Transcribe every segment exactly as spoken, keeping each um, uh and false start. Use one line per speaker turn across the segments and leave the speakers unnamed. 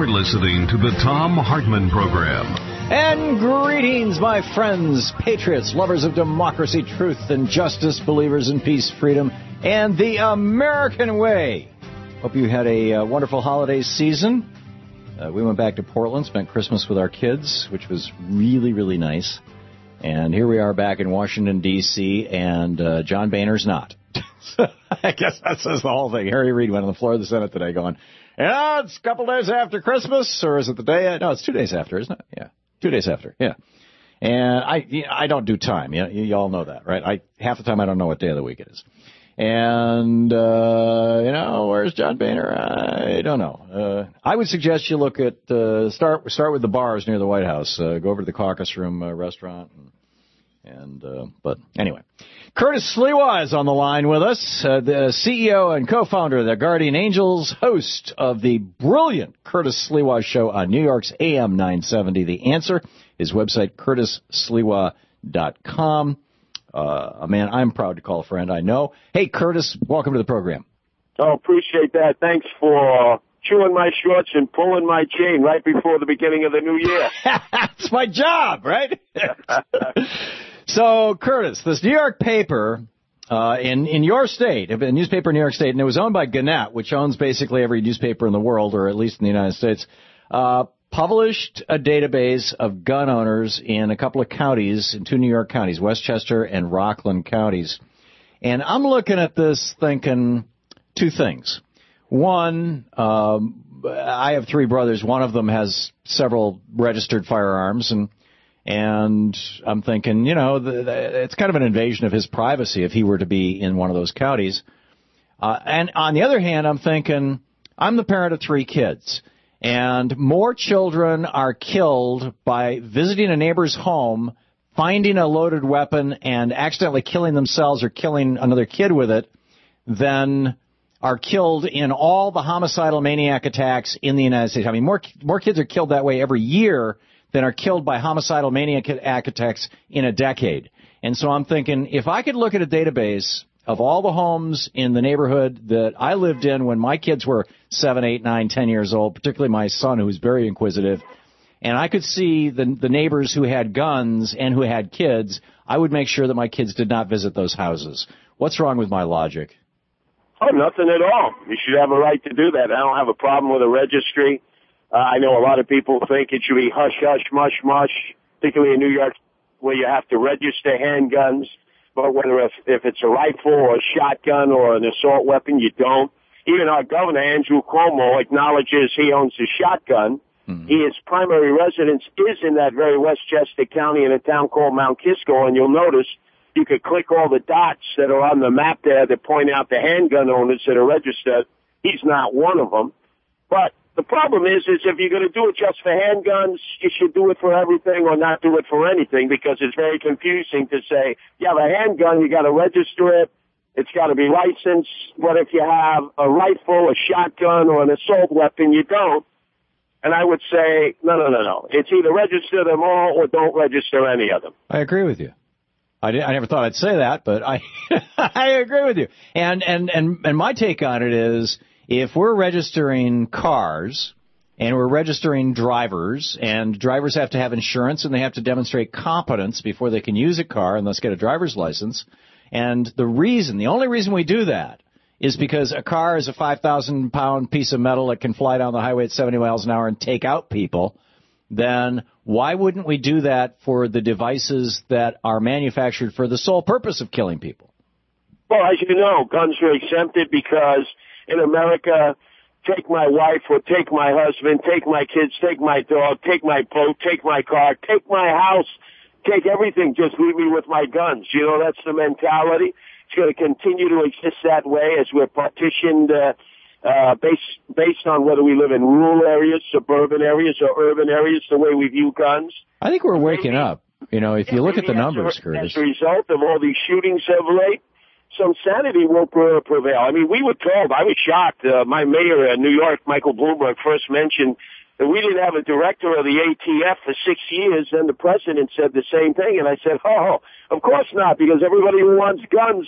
You're listening to the Thom Hartmann Program.
And greetings, my friends, patriots, lovers of democracy, truth, and justice, believers in peace, freedom, and the American way. Hope you had a uh, wonderful holiday season. Uh, we went back to Portland, spent Christmas with our kids, which was really, really nice. And here we are back in Washington, D C, and uh, John Boehner's not. So I guess that says the whole thing. Harry Reid went on the floor of the Senate today going, yeah, it's a couple days after Christmas, or is it the day? No, it's two days after, isn't it? Yeah, two days after, yeah. And I I don't do time. You, you all know that, right? I half the time I don't know what day of the week it is. And, uh, you know, where's John Boehner? I don't know. Uh, I would suggest you look at, uh, start start with the bars near the White House. Uh, go over to the Caucus Room uh, restaurant. And, and uh, but anyway. Curtis Sliwa is on the line with us, uh, the C E O and co-founder of the Guardian Angels, host of the brilliant Curtis Sliwa Show on New York's A M nine seventy. The Answer, his website, curtis sliwa dot com. Uh, a man I'm proud to call a friend, I know. Hey, Curtis, welcome to the program.
Oh, appreciate that. Thanks for chewing my shorts and pulling my chain right before the beginning of the new year.
It's my job, right? So, Curtis, this New York paper uh, in, in your state, a newspaper in New York State, and it was owned by Gannett, which owns basically every newspaper in the world, or at least in the United States, uh, published a database of gun owners in a couple of counties, in two New York counties, Westchester and Rockland counties. And I'm looking at this thinking two things. One, um, I have three brothers. One of them has several registered firearms, and and I'm thinking, you know, the, the, it's kind of an invasion of his privacy if he were to be in one of those counties. Uh, and on the other hand, I'm thinking, I'm the parent of three kids. And more children are killed by visiting a neighbor's home, finding a loaded weapon, and accidentally killing themselves or killing another kid with it than are killed in all the homicidal maniac attacks in the United States. I mean, more more kids are killed that way every year than are killed by homicidal maniac attacks in a decade. And so I'm thinking, if I could look at a database of all the homes in the neighborhood that I lived in when my kids were seven, eight, nine, ten years old, particularly my son, who was very inquisitive, and I could see the, the neighbors who had guns and who had kids, I would make sure that my kids did not visit those houses. What's wrong with my logic?
Oh, nothing at all. You should have a right to do that. I don't have a problem with a registry. Uh, I know a lot of people think it should be hush, hush, mush, mush, particularly in New York, where you have to register handguns. But whether if, if it's a rifle or a shotgun or an assault weapon, you don't. Even our governor, Andrew Cuomo, acknowledges he owns a shotgun. Mm-hmm. His primary residence is in that very Westchester County in a town called Mount Kisco, and you'll notice you could click all the dots that are on the map there that point out the handgun owners that are registered. He's not one of them. But the problem is, is if you're going to do it just for handguns, you should do it for everything or not do it for anything, because it's very confusing to say, you have a handgun, you got to register it, it's got to be licensed. But if you have a rifle, a shotgun, or an assault weapon, you don't. And I would say, no, no, no, no. It's either register them all or don't register any of them.
I agree with you. I, did, I never thought I'd say that, but I I agree with you. And, and, and, and my take on it is, if we're registering cars and we're registering drivers, and drivers have to have insurance and they have to demonstrate competence before they can use a car and thus get a driver's license, and the reason, the only reason we do that is because a car is a five thousand pound piece of metal that can fly down the highway at seventy miles an hour and take out people, then why wouldn't we do that for the devices that are manufactured for the sole purpose of killing people?
Well, as you know, guns are exempted because in America, take my wife or take my husband, take my kids, take my dog, take my boat, take my car, take my house, take everything, just leave me with my guns. You know, that's the mentality. It's going to continue to exist that way as we're partitioned uh, uh, based, based on whether we live in rural areas, suburban areas, or urban areas, the way we view guns.
I think we're waking maybe, up. You know, if you look at the numbers,
as a,
Curtis.
As a result of all these shootings of late, some sanity will prevail. I mean, we were told, I was shocked, uh, my mayor in New York, Michael Bloomberg, first mentioned that we didn't have a director of the A T F for six years, and the president said the same thing. And I said, oh, of course not, because everybody who wants guns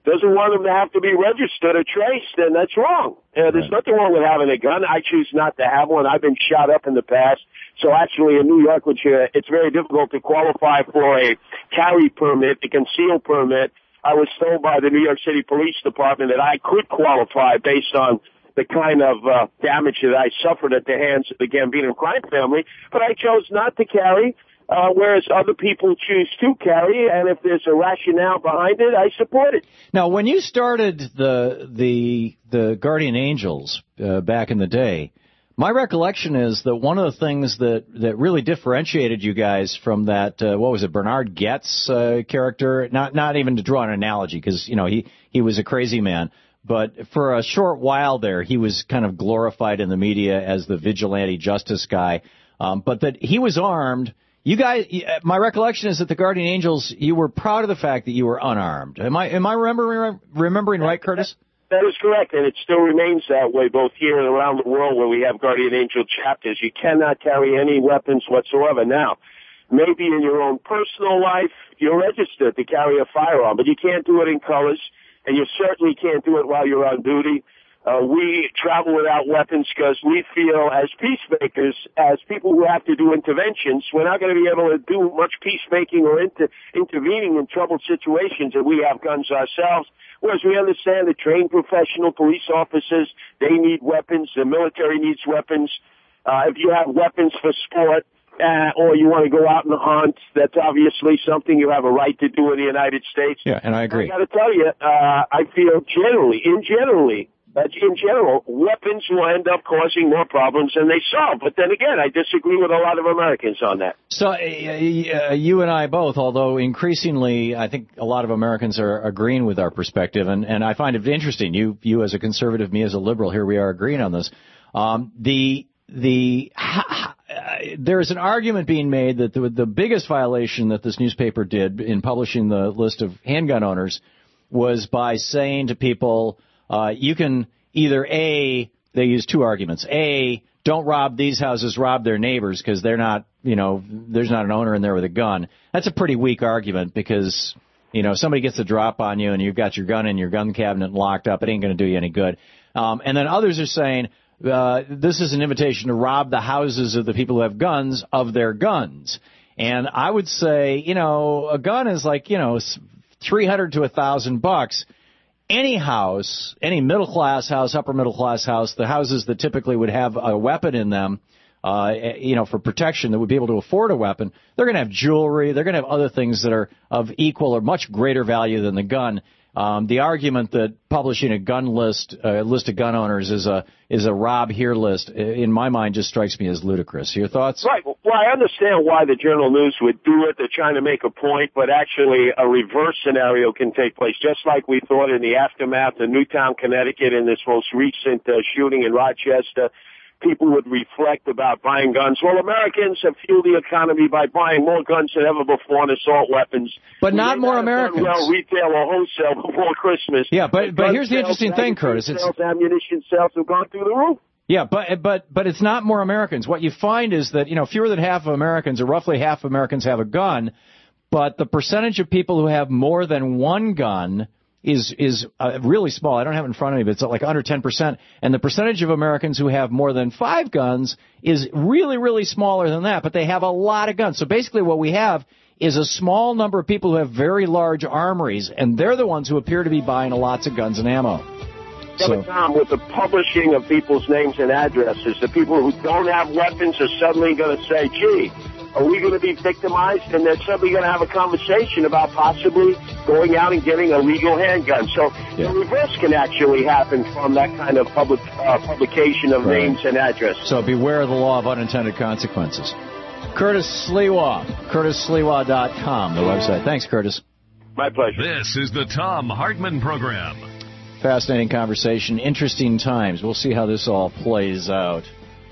doesn't want them to have to be registered or traced, and that's wrong. Uh, there's nothing wrong with having a gun. I choose not to have one. I've been shot up in the past. So actually in New York, which uh, it's very difficult to qualify for a carry permit, a conceal permit. I was told by the New York City Police Department that I could qualify based on the kind of uh, damage that I suffered at the hands of the Gambino crime family, but I chose not to carry, uh, whereas other people choose to carry, and if there's a rationale behind it, I support it.
Now, when you started the the the Guardian Angels uh, back in the day, my recollection is that one of the things that, that really differentiated you guys from that, uh, what was it, Bernard Goetz uh, character, not not even to draw an analogy, because, you know, he, he was a crazy man, but for a short while there, he was kind of glorified in the media as the vigilante justice guy, um, but that he was armed. You guys, my recollection is that the Guardian Angels, you were proud of the fact that you were unarmed. Am I am I remembering remembering right, Curtis?
That is correct, and it still remains that way both here and around the world where we have Guardian Angel chapters. You cannot carry any weapons whatsoever. Now, maybe in your own personal life, you're registered to carry a firearm, but you can't do it in colors, and you certainly can't do it while you're on duty. Uh, we travel without weapons because we feel as peacemakers, as people who have to do interventions, we're not going to be able to do much peacemaking or inter- intervening in troubled situations if we have guns ourselves. Whereas we understand that trained professional police officers, they need weapons, the military needs weapons. Uh, if you have weapons for sport, uh, or you want to go out and hunt, that's obviously something you have a right to do in the United States.
Yeah, and I agree.
I got to tell you, uh, I feel generally, in generally, Uh, in general, weapons will end up causing more problems than they solve. But then again, I disagree with a lot of Americans on that.
So uh, uh, you and I both, although increasingly I think a lot of Americans are agreeing with our perspective, and, and I find it interesting. You you as a conservative, me as a liberal, here we are agreeing on this. Um, the the uh, there's an argument being made that the, the biggest violation that this newspaper did in publishing the list of handgun owners was by saying to people, Uh, you can either, A, they use two arguments. A, don't rob these houses, rob their neighbors because they're not, you know, there's not an owner in there with a gun. That's a pretty weak argument because, you know, somebody gets a drop on you and you've got your gun in your gun cabinet locked up. It ain't going to do you any good. Um, and then others are saying uh, this is an invitation to rob the houses of the people who have guns of their guns. And I would say, you know, a gun is like, you know, three hundred to one thousand bucks. Any house, any middle-class house, upper-middle-class house, the houses that typically would have a weapon in them, uh, you know, for protection, that would be able to afford a weapon, they're going to have jewelry, they're going to have other things that are of equal or much greater value than the gun. Um, the argument that publishing a gun list, a uh, list of gun owners is a is a rob here list, in my mind, just strikes me as ludicrous. Your thoughts?
Right. Well, I understand why the Journal News would do it. They're trying to make a point, but actually a reverse scenario can take place, just like we thought in the aftermath of Newtown, Connecticut, in this most recent uh, shooting in Rochester. People would reflect about buying guns. Well, Americans have fueled the economy by buying more guns than ever before and assault weapons.
But we not more Americans.
Well, retail or wholesale before Christmas.
Yeah, but but here's the interesting thing, Curtis.
It's sales, ammunition sales have gone through the roof.
Yeah, but but but it's not more Americans. What you find is that, you know, fewer than half of Americans, or roughly half of Americans, have a gun, but the percentage of people who have more than one gun is is uh, really small. I don't have it in front of me, but it's like under ten percent. And the percentage of Americans who have more than five guns is really, really smaller than that, but they have a lot of guns. So basically what we have is a small number of people who have very large armories, and they're the ones who appear to be buying lots of guns and ammo.
Yeah, so, but Tom, with the publishing of people's names and addresses, the people who don't have weapons are suddenly going to say, gee, are we going to be victimized? And they're suddenly going to have a conversation about possibly going out and getting a legal handgun. So yeah. The reverse can actually happen from that kind of public uh, publication of right. names and addresses.
So beware of the law of unintended consequences. Curtis Sliwa, curtis sliwa dot com, the website. Thanks, Curtis.
My pleasure.
This is the Thom Hartmann Program.
Fascinating conversation, interesting times. We'll see how this all plays out.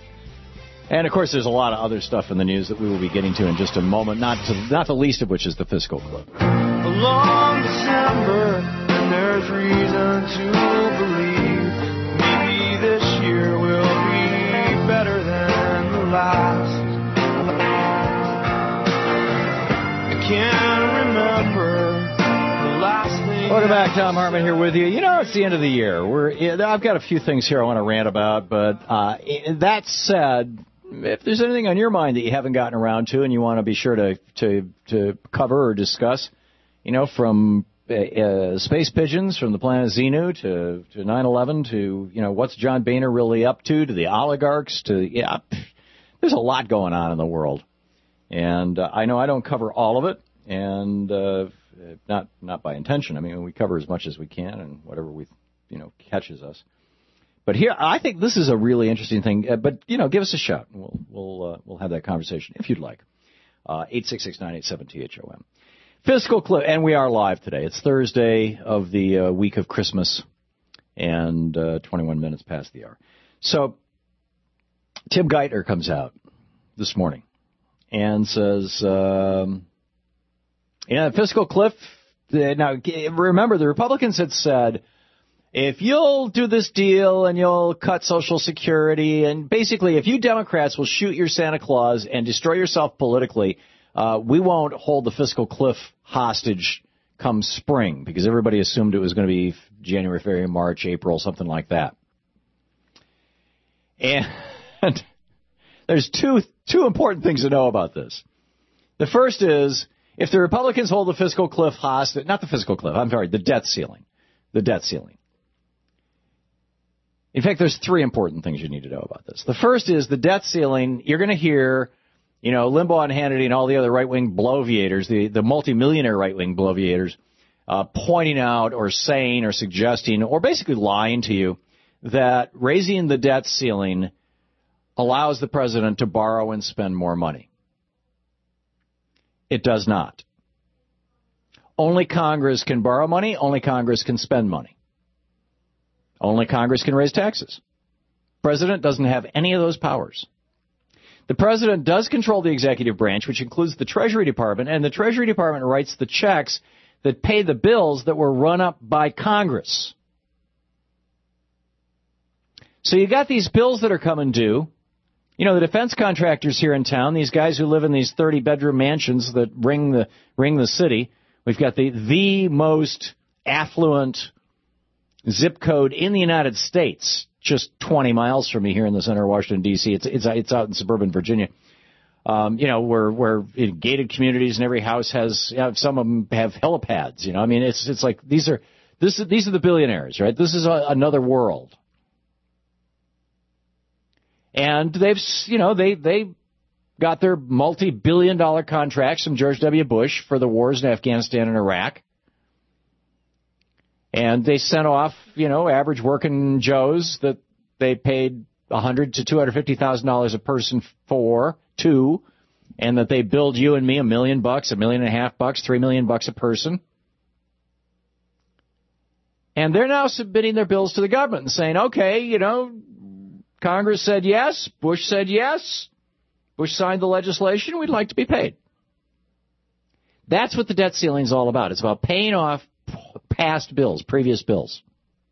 And, of course, there's a lot of other stuff in the news that we will be getting to in just a moment, not to, not the least of which is the fiscal clip.
A long December, and there's reason to believe maybe this year will be better than the last. I can't remember the last thing
Welcome back. Tom Hartman here with you. You know, it's the end of the year. We're I've got a few things here I want to rant about, but uh, that said, if there's anything on your mind that you haven't gotten around to and you want to be sure to to, to cover or discuss, you know, from uh, space pigeons from the planet Xenu to, to nine eleven to, you know, what's John Boehner really up to, to the oligarchs, to, yeah, there's a lot going on in the world. And uh, I know I don't cover all of it, and uh, not not by intention. I mean, we cover as much as we can and whatever we, you know, catches us. But here, I think this is a really interesting thing. Uh, but, you know, give us a shout. We'll we'll uh, we'll have that conversation if you'd like. Uh, eight six six, nine eight seven, T H O M. Fiscal clip, and we are live today. It's Thursday of the uh, week of Christmas, and uh, twenty-one minutes past the hour. So Tim Geithner comes out this morning and says, um, yeah, fiscal cliff. Now, remember, the Republicans had said, if you'll do this deal and you'll cut Social Security, and basically if you Democrats will shoot your Santa Claus and destroy yourself politically, uh, we won't hold the fiscal cliff hostage come spring, because everybody assumed it was going to be January, February, March, April, something like that. And there's two two important things to know about this. The first is, if the Republicans hold the fiscal cliff hostage, not the fiscal cliff, I'm sorry, the debt ceiling, the debt ceiling. In fact, there's three important things you need to know about this. The first is the debt ceiling. You're going to hear, you know, Limbaugh and Hannity and all the other right-wing bloviators, the, the multimillionaire right-wing bloviators, uh, pointing out or saying or suggesting or basically lying to you that raising the debt ceiling allows the president to borrow and spend more money. It does not. Only Congress can borrow money. Only Congress can spend money. Only Congress can raise taxes. The president doesn't have any of those powers. The president does control the executive branch, which includes the Treasury Department, and the Treasury Department writes the checks that pay the bills that were run up by Congress. So you got these bills that are coming due. You know, the defense contractors here in town, these guys who live in these thirty-bedroom mansions that ring the ring the city. We've got the the most affluent zip code in the United States, just twenty miles from me here in the center of Washington, D C It's it's it's out in suburban Virginia. Um, you know, where where in gated communities and every house has, you know, some of them have helipads. You know, I mean, it's it's like these are this these are the billionaires, right? This is a, another world. And they've, you know, they they got their multi-billion dollar contracts from George W. Bush for the wars in Afghanistan and Iraq. And they sent off, you know, average working Joes that they paid one hundred thousand to two hundred fifty thousand dollars a person for, to, and that they billed you and me a million bucks, a million and a half bucks, three million bucks a person. And they're now submitting their bills to the government and saying, okay, you know, Congress said yes, Bush said yes, Bush signed the legislation, we'd like to be paid. That's what the debt ceiling is all about. It's about paying off past bills, previous bills.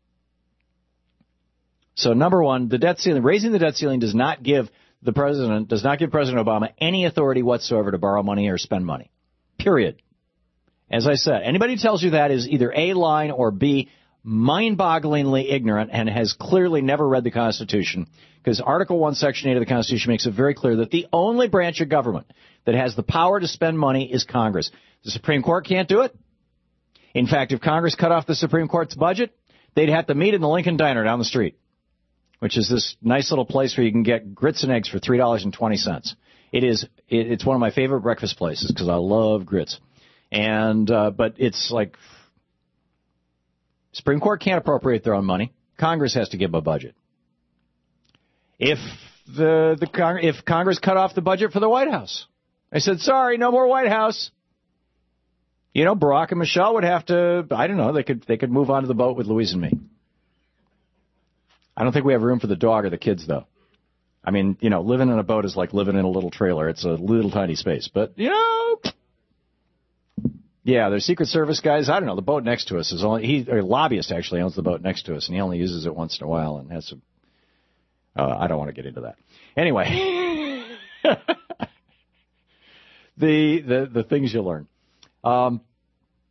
So number one, the debt ceiling, raising the debt ceiling does not give the president, does not give President Obama any authority whatsoever to borrow money or spend money. Period. As I said, anybody who tells you that is either A, lying, or B, mind-bogglingly ignorant and has clearly never read the Constitution, because Article one, Section eight of the Constitution makes it very clear that the only branch of government that has the power to spend money is Congress. The Supreme Court can't do it. In fact, if Congress cut off the Supreme Court's budget, they'd have to meet in the Lincoln Diner down the street, which is this nice little place where you can get grits and eggs for three dollars and twenty cents. It is, it, it's one of my favorite breakfast places because I love grits. And, uh, but it's like, Supreme Court can't appropriate their own money. Congress has to give a budget. If the, the Cong- if Congress cut off the budget for the White House, I said, sorry, no more White House. You know, Barack and Michelle would have to, I don't know, they could they could move onto the boat with Louise and me. I don't think we have room for the dog or the kids, though. I mean, you know, living in a boat is like living in a little trailer. It's a little tiny space. But, you know, yeah, there's Secret Service guys. I don't know. The boat next to us is only, he, or a lobbyist actually owns the boat next to us, and he only uses it once in a while and has some, uh, I don't want to get into that. Anyway, the, the, the things you learn. Um,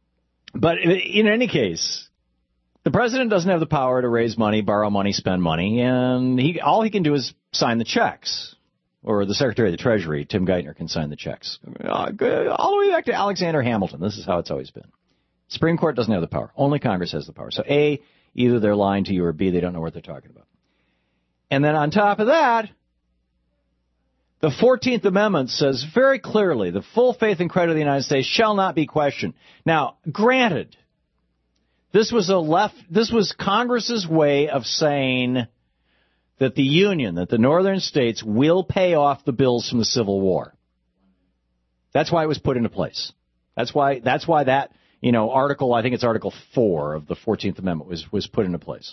But in any case, the president doesn't have the power to raise money, borrow money, spend money, and he all he can do is sign the checks. Or the Secretary of the Treasury, Tim Geithner, can sign the checks. All the way back to Alexander Hamilton. This is how it's always been. Supreme Court doesn't have the power. Only Congress has the power. So A, either they're lying to you, or B, they don't know what they're talking about. And then on top of that, the fourteenth Amendment says very clearly, the full faith and credit of the United States shall not be questioned. Now, granted, this was a left, this was Congress's way of saying that the Union, that the northern states will pay off the bills from the Civil War. That's why it was put into place. That's why, that's why that, you know, article, I think it's Article four of the fourteenth Amendment was, was put into place.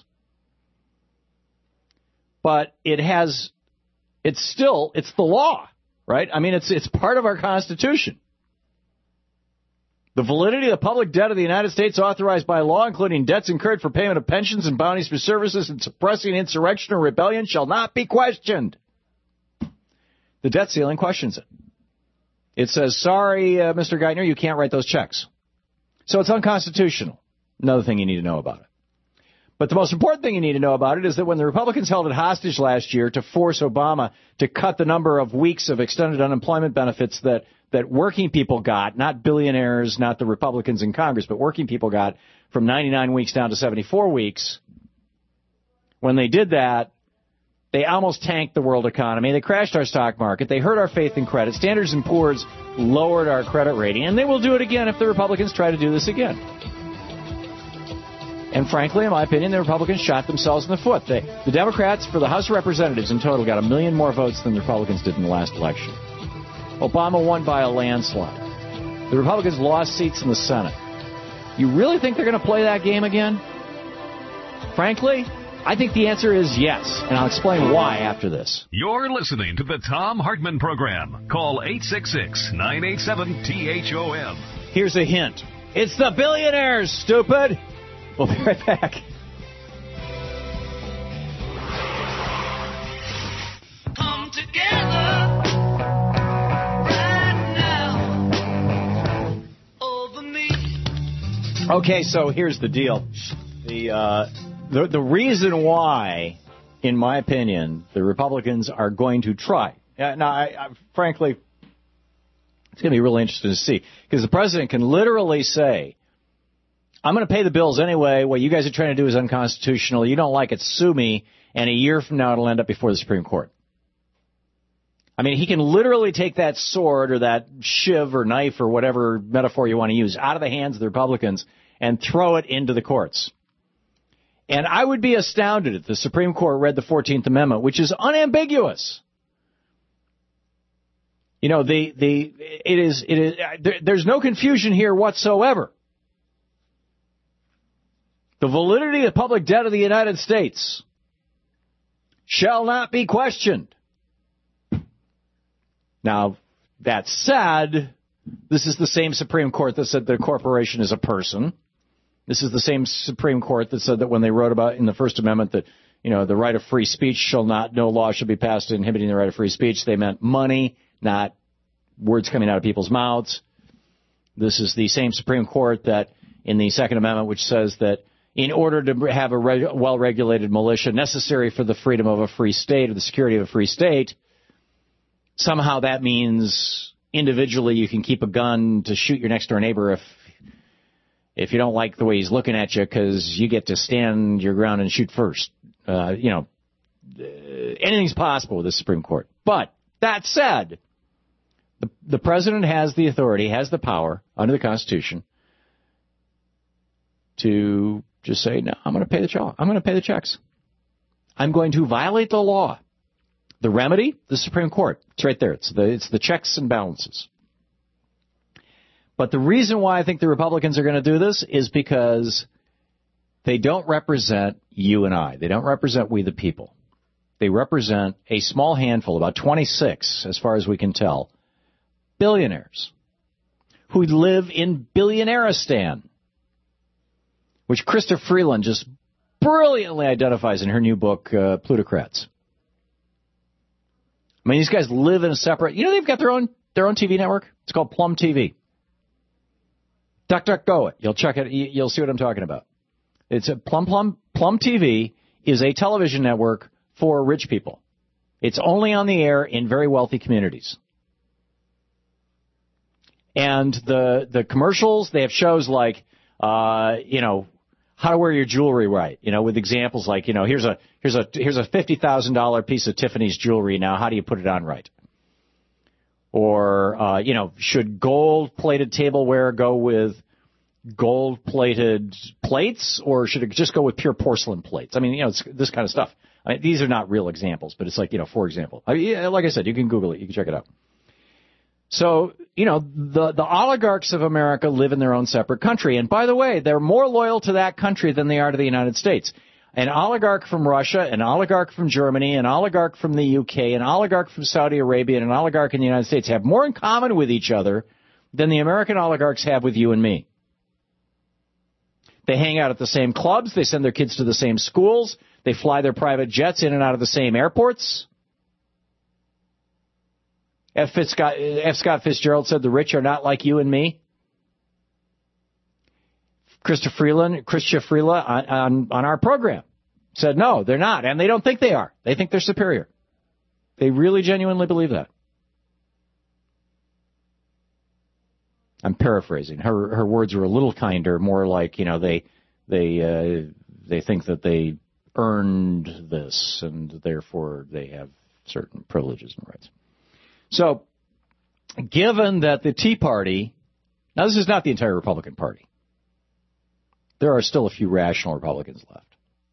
But it has, it's still, it's the law, right? I mean, it's, it's part of our Constitution. The validity of the public debt of the United States authorized by law, including debts incurred for payment of pensions and bounties for services and suppressing insurrection or rebellion, shall not be questioned. The debt ceiling questions it. It says, sorry, uh, Mister Geithner, you can't write those checks. So it's unconstitutional. Another thing you need to know about it. But the most important thing you need to know about it is that when the Republicans held it hostage last year to force Obama to cut the number of weeks of extended unemployment benefits that that working people got, not billionaires, not the Republicans in Congress, but working people got from ninety-nine weeks down to seventy-four weeks. When they did that, they almost tanked the world economy. They crashed our stock market. They hurt our faith and credit. Standards and Poor's lowered our credit rating, and they will do it again if the Republicans try to do this again. And frankly, in my opinion, the Republicans shot themselves in the foot. They, the Democrats, for the House of Representatives in total, got a million more votes than the Republicans did in the last election. Obama won by a landslide. The Republicans lost seats in the Senate. You really think they're going to play that game again? Frankly, I think the answer is yes, and I'll explain why after this.
You're listening to the Thom Hartmann Program. Call eight six six, nine eight seven, T H O M.
Here's a hint. It's the billionaires, stupid! We'll be right back.
Come together.
Okay, so here's the deal. The, uh, the the reason why, in my opinion, the Republicans are going to try. Uh, now, I, I, frankly, it's going to be really interesting to see. Because the president can literally say, I'm going to pay the bills anyway. What you guys are trying to do is unconstitutional. You don't like it, sue me. And a year from now, it'll end up before the Supreme Court. I mean, he can literally take that sword or that shiv or knife or whatever metaphor you want to use out of the hands of the Republicans and throw it into the courts. And I would be astounded if the Supreme Court read the fourteenth Amendment, which is unambiguous. You know, the the it is it is there, there's no confusion here whatsoever. The validity of the public debt of the United States shall not be questioned. Now, that said, this is the same Supreme Court that said that a corporation is a person. This is the same Supreme Court that said that when they wrote about in the First Amendment that, you know, the right of free speech shall not, no law shall be passed inhibiting the right of free speech. They meant money, not words coming out of people's mouths. This is the same Supreme Court that in the Second Amendment, which says that in order to have a reg- well-regulated militia necessary for the freedom of a free state or the security of a free state, somehow that means individually you can keep a gun to shoot your next door neighbor if if you don't like the way he's looking at you because you get to stand your ground and shoot first. Uh, you know, anything's possible with the Supreme Court. But that said, the, the president has the authority, has the power under the Constitution to just say, no, I'm going to pay the check. I'm going to pay the checks. I'm going to violate the law. The remedy, the Supreme Court. It's right there. It's the, it's the checks and balances. But the reason why I think the Republicans are going to do this is because they don't represent you and I. They don't represent we the people. They represent a small handful, about twenty-six, as far as we can tell, billionaires who live in Billionaireistan, which Krista Freeland just brilliantly identifies in her new book, uh, Plutocrats. I mean, these guys live in a separate, you know, they've got their own their own T V network. It's called Plum T V. DuckDuckGo it. You'll check it. You'll see what I'm talking about. It's a Plum Plum Plum T V is a television network for rich people. It's only on the air in very wealthy communities. And the the commercials, they have shows like, uh, you know, how to wear your jewelry right. You know, with examples like, you know, here's a here's a here's a fifty thousand dollars piece of Tiffany's jewelry. Now, how do you put it on right? Or, uh, you know, should gold-plated tableware go with gold-plated plates, or should it just go with pure porcelain plates? I mean, you know, it's this kind of stuff. I mean, these are not real examples, but it's like, you know, for example. I mean, yeah, like I said, you can Google it. You can check it out. So, you know, the, the oligarchs of America live in their own separate country. And by the way, they're more loyal to that country than they are to the United States. An oligarch from Russia, an oligarch from Germany, an oligarch from the U K, an oligarch from Saudi Arabia, and an oligarch in the United States have more in common with each other than the American oligarchs have with you and me. They hang out at the same clubs. They send their kids to the same schools. They fly their private jets in and out of the same airports. F. Scott, F. Scott Fitzgerald said the rich are not like you and me. Krista Freeland, Krista Freeland on, on, on our program said, no, they're not. And they don't think they are. They think they're superior. They really genuinely believe that. I'm paraphrasing. Her her words were a little kinder, more like, you know, they they uh, they think that they earned this and therefore they have certain privileges and rights. So, given that the Tea Party, now this is not the entire Republican Party. There are still a few rational Republicans left.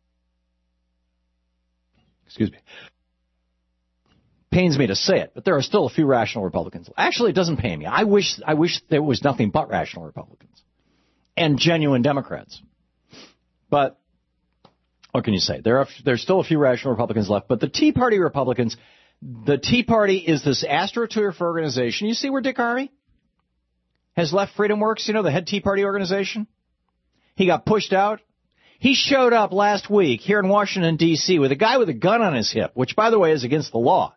Excuse me. Pains me to say it, but there are still a few rational Republicans. Actually, it doesn't pain me. I wish I wish there was nothing but rational Republicans and genuine Democrats. But what can you say? There are there's still a few rational Republicans left, but the Tea Party Republicans, the Tea Party is this astroturf organization. You see where Dick Armey has left Freedom Works, you know, the head Tea Party organization? He got pushed out. He showed up last week here in Washington, D C with a guy with a gun on his hip, which, by the way, is against the law.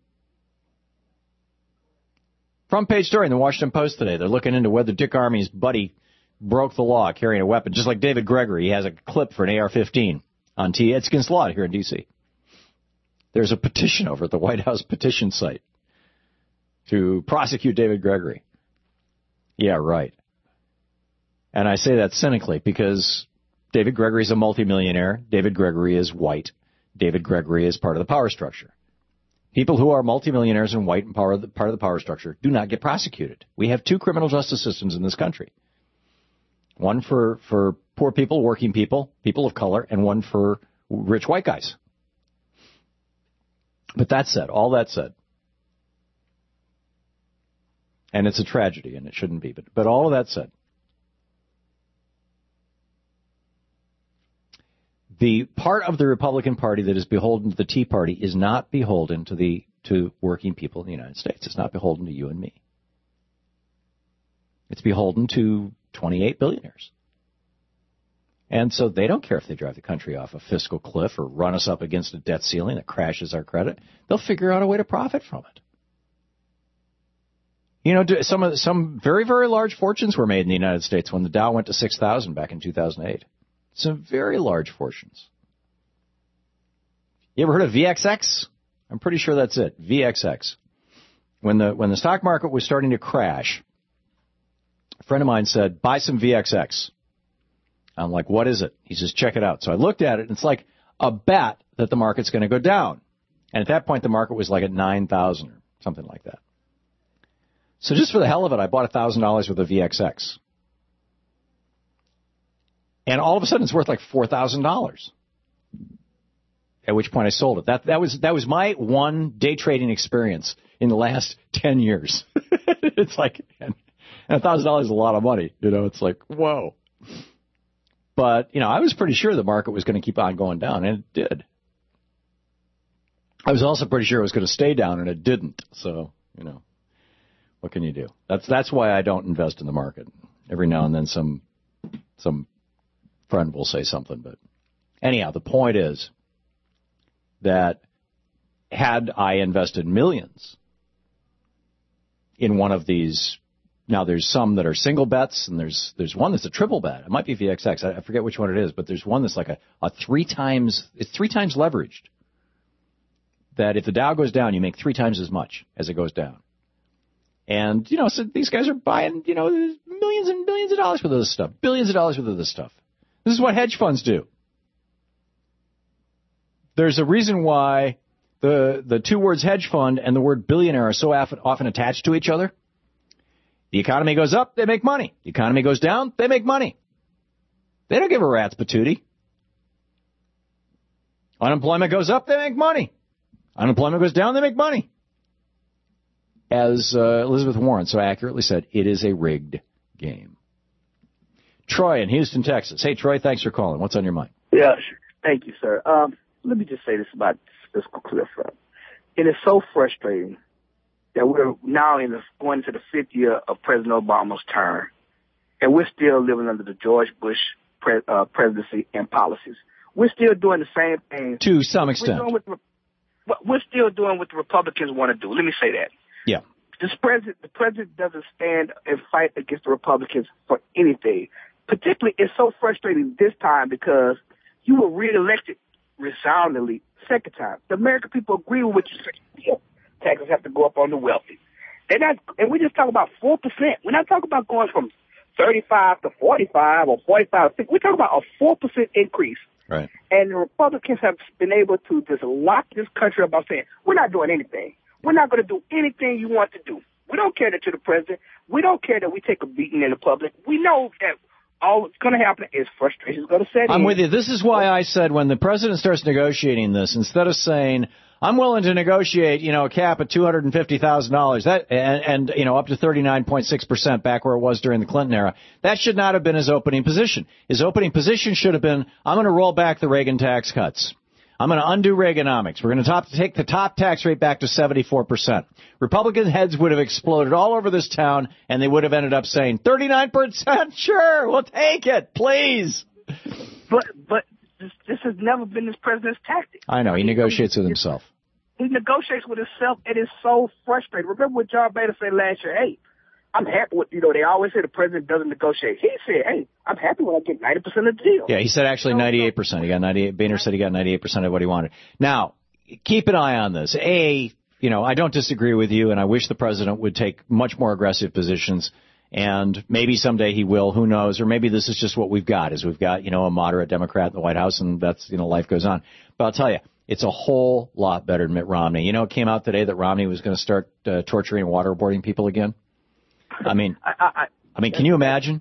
Front page story in the Washington Post today. They're looking into whether Dick Armey's buddy broke the law carrying a weapon, just like David Gregory. He has a clip for an A R fifteen on T. It's against law here in D C. There's a petition over at the White House petition site to prosecute David Gregory. Yeah, right. And I say that cynically because David Gregory is a multimillionaire. David Gregory is white. David Gregory is part of the power structure. People who are multimillionaires and white and power, part of the power structure do not get prosecuted. We have two criminal justice systems in this country. One for, for poor people, working people, people of color, and one for rich white guys. But that said, all that said, and it's a tragedy, and it shouldn't be, but, but all of that said, the part of the Republican Party that is beholden to the Tea Party is not beholden to the to working people in the United States. It's not beholden to you and me. It's beholden to twenty-eight billionaires. And so they don't care if they drive the country off a fiscal cliff or run us up against a debt ceiling that crashes our credit. They'll figure out a way to profit from it. You know, some of some very, very large fortunes were made in the United States when the Dow went to six thousand back in two thousand eight. Some very large fortunes. You ever heard of V X X? I'm pretty sure that's it. V X X. When the when the stock market was starting to crash, a friend of mine said, buy some V X X. I'm like, what is it? He says, check it out. So I looked at it, and it's like a bet that the market's going to go down. And at that point, the market was like at nine thousand or something like that. So just for the hell of it, I bought one thousand dollars worth of V X X. And all of a sudden, it's worth like four thousand dollars. At which point I sold it. That that was that was my one day trading experience in the last ten years. It's like, and one thousand dollars is a lot of money. You know, it's like, whoa. But, you know, I was pretty sure the market was going to keep on going down, and it did. I was also pretty sure it was going to stay down, and it didn't. So, you know, what can you do? That's that's why I don't invest in the market. Every now and then some some friend will say something. But anyhow, the point is that had I invested millions in one of these Now, there's some that are single bets, and there's there's one that's a triple bet. It might be V X X. I, I forget which one it is, but there's one that's like a, a three times, it's three times leveraged. That if the Dow goes down, you make three times as much as it goes down. And, you know, so these guys are buying, you know, millions and billions of dollars worth of this stuff, billions of dollars worth of this stuff. This is what hedge funds do. There's a reason why the the two words hedge fund and the word billionaire are so often attached to each other. The economy goes up, they make money. The economy goes down, they make money. They don't give a rat's patootie. Unemployment goes up, they make money. Unemployment goes down, they make money. As uh, Elizabeth Warren so accurately said, it is a rigged game. Troy in Houston, Texas. Hey, Troy, thanks for calling. What's on your mind?
Yeah, sure. Thank you, sir. Um, let me just say this about fiscal cliff front. It is so frustrating that we're now in the, going into the fifth year of President Obama's term, and we're still living under the George Bush pre- uh, presidency and policies. We're still doing the same thing.
To some extent.
We're, doing what, we're still doing what the Republicans want to do. Let me say that.
Yeah.
This president, the president doesn't stand and fight against the Republicans for anything. Particularly, it's so frustrating this time because you were reelected resoundingly second time. The American people agree with what you said. Yeah, taxes have to go up on the wealthy. They're not, and we just talk about four percent. We're not talking about going from thirty-five to forty-five or forty-five to sixty. We're talking about a four percent increase.
Right.
And the Republicans have been able to just lock this country up by saying, we're not doing anything. We're not going to do anything you want to do. We don't care that you're the president. We don't care that we take a beating in the public. We know that all that's going to happen is frustration is going to set in.
I'm with you. This is why I said when the president starts negotiating this, instead of saying, I'm willing to negotiate, you know, a cap at two hundred fifty thousand dollars that and, and, you know, up to thirty-nine point six percent back where it was during the Clinton era, that should not have been his opening position. His opening position should have been, I'm going to roll back the Reagan tax cuts. I'm going to undo Reaganomics. We're going to top, take the top tax rate back to seventy-four percent. Republican heads would have exploded all over this town, and they would have ended up saying, thirty-nine percent, sure, we'll take it, please.
But but this, this has never been this president's tactic.
I know, he negotiates with himself.
He negotiates with himself. It is so frustrating. Remember what John Boehner said last year? Hey, I'm happy with, you know, they always say the president doesn't negotiate. He said, hey, I'm happy when I get ninety percent of the deal.
Yeah, he said actually ninety-eight percent. He got ninety-eight. Boehner said he got ninety-eight percent of what he wanted. Now, keep an eye on this. A, you know, I don't disagree with you, and I wish the president would take much more aggressive positions, and maybe someday he will, who knows, or maybe this is just what we've got, is we've got, you know, a moderate Democrat in the White House, and that's, you know, life goes on. But I'll tell you, it's a whole lot better than Mitt Romney. You know, it came out today that Romney was going to start uh, torturing and waterboarding people again. I mean, I, I, I mean, can you imagine?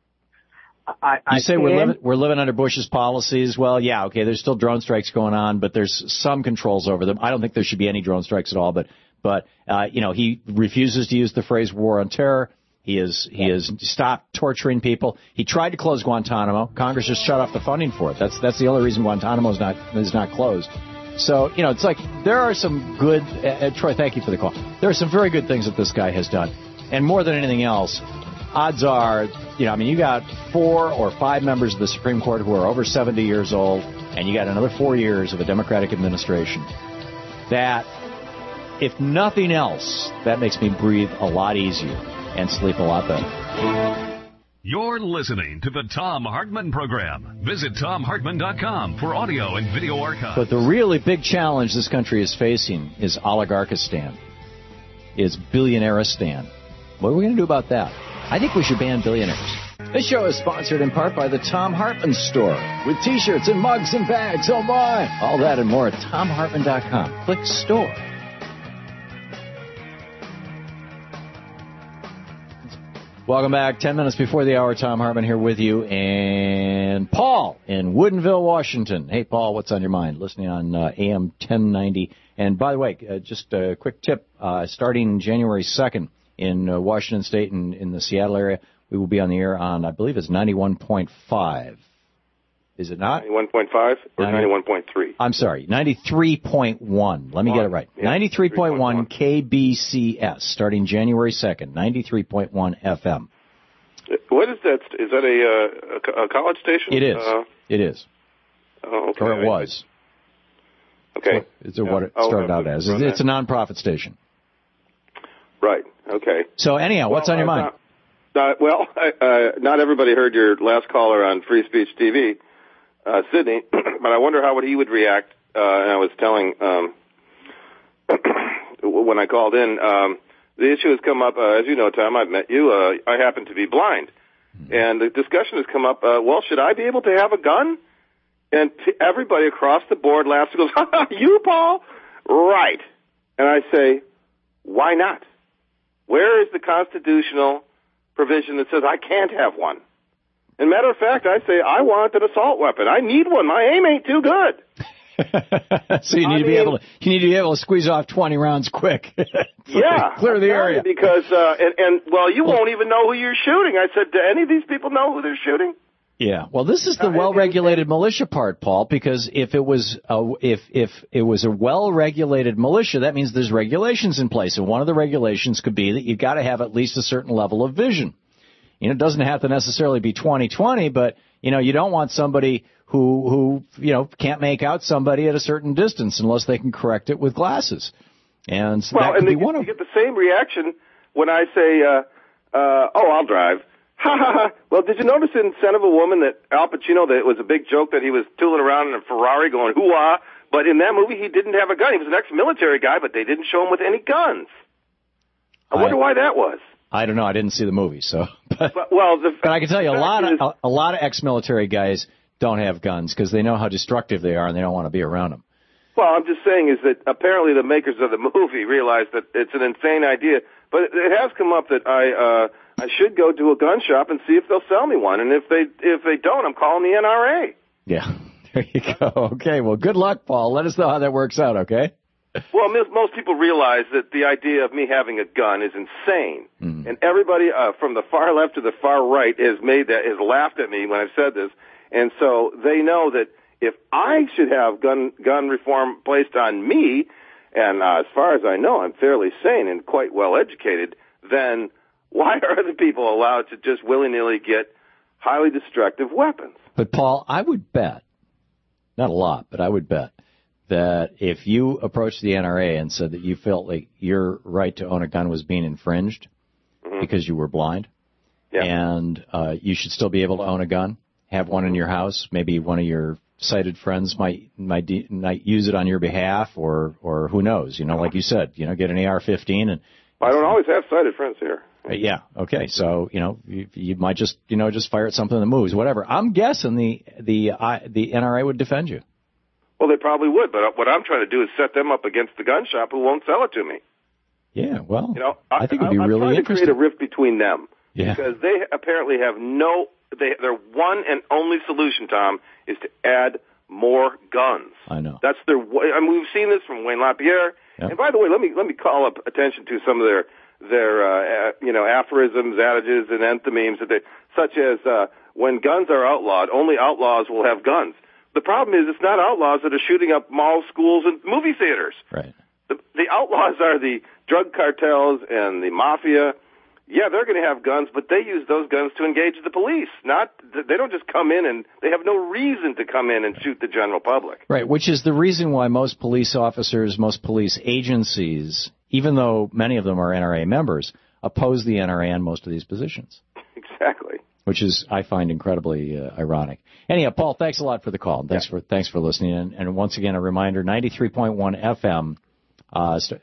I, I
you say
can.
we're living we're living under Bush's policies. Well, yeah, okay. There's still drone strikes going on, but there's some controls over them. I don't think there should be any drone strikes at all. But but uh, you know, he refuses to use the phrase war on terror. He is he has stopped torturing people. He tried to close Guantanamo. Congress just shut off the funding for it. That's that's the only reason Guantanamo is not is not closed. So, you know, it's like there are some good. Uh, Troy, thank you for the call. There are some very good things that this guy has done. And more than anything else, odds are, you know, I mean, you got four or five members of the Supreme Court who are over seventy years old, and you got another four years of a Democratic administration. That, if nothing else, that makes me breathe a lot easier and sleep a lot better.
You're listening to the Thom Hartmann Program. Visit Thom Hartmann dot com for audio and video archives.
But the really big challenge this country is facing is Oligarchistan. It's Billionaireistan. What are we going to do about that? I think we should ban billionaires. This show is sponsored in part by the Thom Hartmann Store, with T-shirts and mugs and bags. Oh, my! All that and more at Thom Hartmann dot com. Click Store. Welcome back. Ten minutes before the hour, Thom Hartmann here with you. And Paul in Woodinville, Washington. Hey, Paul, what's on your mind? Listening on uh, A M ten ninety. And by the way, uh, just a quick tip. Uh, starting January second, in uh, Washington State and in the Seattle area, we will be on the air on, I believe it's ninety-one point five. Is it not?
ninety-one point five or ninety-one point three?
I'm sorry, ninety-three point one. Let me get it right.
Yeah,
ninety-three point one K B C S, starting January second, ninety-three point one F M.
What is that? Is that a, uh, a college station?
It is.
Uh,
it is.
Oh, okay.
Or it was.
Okay.
It's a, what it started out as. It's a nonprofit station.
Right. Okay.
So anyhow, what's
well,
on your
I
mind?
Found, Uh, well, I, uh, not everybody heard your last caller on Free Speech T V, uh, Sydney, but I wonder how would he would react. Uh, and I was telling um, when I called in, um, the issue has come up. Uh, as you know, Tom, I've met you. Uh, I happen to be blind, and the discussion has come up. Uh, well, should I be able to have a gun? And t- everybody across the board laughs and goes, "Ha ha, you, Paul? Right?" And I say, "Why not? Where is the constitutional provision that says I can't have one?" And matter of fact, I say I want an assault weapon. I need one. My aim ain't too good.
So you need I to be mean, able to you need to be able to squeeze off twenty rounds quick.
Yeah,
clear the area.
Because uh, and, and well, you won't even know who you're shooting. I said, do any of these people know who they're shooting?
Yeah, well, this is the uh, well-regulated militia part, Paul. Because if it was a, if if it was a well-regulated militia, that means there's regulations in place, and one of the regulations could be that you've got to have at least a certain level of vision. You know, it doesn't have to necessarily be twenty twenty, but you know, you don't want somebody who who you know can't make out somebody at a certain distance unless they can correct it with glasses. And so
well,
that could
and
be
they,
one
you
of
get the same reaction when I say, uh, uh, "Oh, I'll drive." Ha ha ha. Well, did you notice in Son of a Woman that Al Pacino, that it was a big joke that he was tooling around in a Ferrari going hoo-ah, but in that movie he didn't have a gun. He was an ex-military guy, but they didn't show him with any guns. I, I wonder why that was.
I don't know. I didn't see the movie, so. But,
but, well, the,
but I can tell you a lot
is,
of a, a lot of ex-military guys don't have guns because they know how destructive they are and they don't want to be around them.
Well, I'm just saying is that apparently the makers of the movie realized that it's an insane idea, but it has come up that I uh, I should go to a gun shop and see if they'll sell me one, and if they if they don't, I'm calling the N R A.
Yeah, there you go. Okay, well, good luck, Paul. Let us know how that works out. Okay.
Well, most people realize that the idea of me having a gun is insane, mm. and everybody uh, from the far left to the far right has made that has laughed at me when I've said this, and so they know that if I should have gun gun reform placed on me, and uh, as far as I know, I'm fairly sane and quite well educated, then why are other people allowed to just willy-nilly get highly destructive weapons?
But Paul, I would bet, not a lot, but I would bet that if you approached the N R A and said that you felt like your right to own a gun was being infringed mm-hmm. because you were blind, yeah. and uh, you should still be able to own a gun, have one in your house, maybe one of your sighted friends might might, de- might use it on your behalf, or or who knows, you know, like you said, you know, get an A R fifteen. And
I don't always have sighted friends here.
Uh, yeah, okay, so, you know, you, you might just, you know, just fire at something that moves, whatever. I'm guessing the the uh, the N R A would defend you.
Well, they probably would, but what I'm trying to do is set them up against the gun shop who won't sell it to me.
Yeah, well,
you know,
I, I think it would be
I'm
really
trying
interesting.
to create a rift between them.
Yeah.
Because they apparently have no, they, their one and only solution, Tom, is to add more guns.
I know.
That's their, I mean, we've seen this from Wayne LaPierre. Yep. And by the way, let me, let me call up attention to some of their, their, uh, you know, aphorisms, adages, and enthymemes, that they, such as, uh, when guns are outlawed, only outlaws will have guns. The problem is it's not outlaws that are shooting up malls, schools, and movie theaters.
Right.
The, the outlaws are the drug cartels and the mafia. Yeah, they're going to have guns, but they use those guns to engage the police. Not, they don't just come in and they have no reason to come in and shoot the general public.
Right, which is the reason why most police officers, most police agencies, even though many of them are N R A members, oppose the N R A on most of these positions.
Exactly.
Which is, I find, incredibly uh, ironic. Anyhow, Paul, thanks a lot for the call. Thanks yeah. for thanks for listening. And, and once again, a reminder: ninety-three point one F M, uh, st-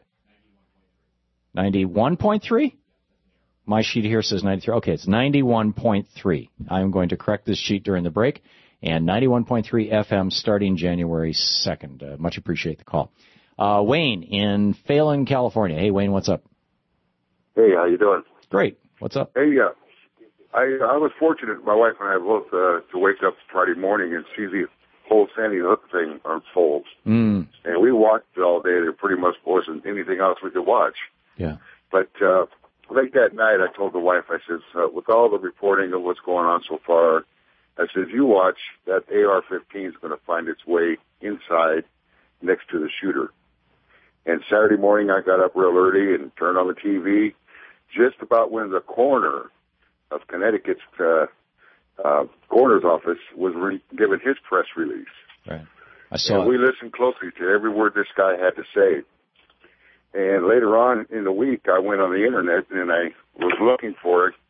ninety-one point three. My sheet here says ninety-three. Okay, it's ninety-one point three. I'm going to correct this sheet during the break. And ninety-one point three F M starting January second. Uh, much appreciate the call. Uh, Wayne in Phelan, California. Hey, Wayne, what's up?
Hey, how you doing?
Great. What's up?
Hey, uh, I I was fortunate, my wife and I both, uh, to wake up Friday morning and see the whole Sandy Hook thing unfold.
Mm.
And we watched it all day. There pretty much wasn't anything else we could watch.
Yeah.
But uh, late that night, I told the wife, I said, uh, with all the reporting of what's going on so far, I said, you watch, that A R fifteen is going to find its way inside next to the shooter. And Saturday morning, I got up real early and turned on the T V. Just about when the coroner of Connecticut's uh, uh, coroner's office was re- given his press release.
Right. I saw
and
it.
we listened closely to every word this guy had to say. And later on in the week, I went on the internet and I was looking for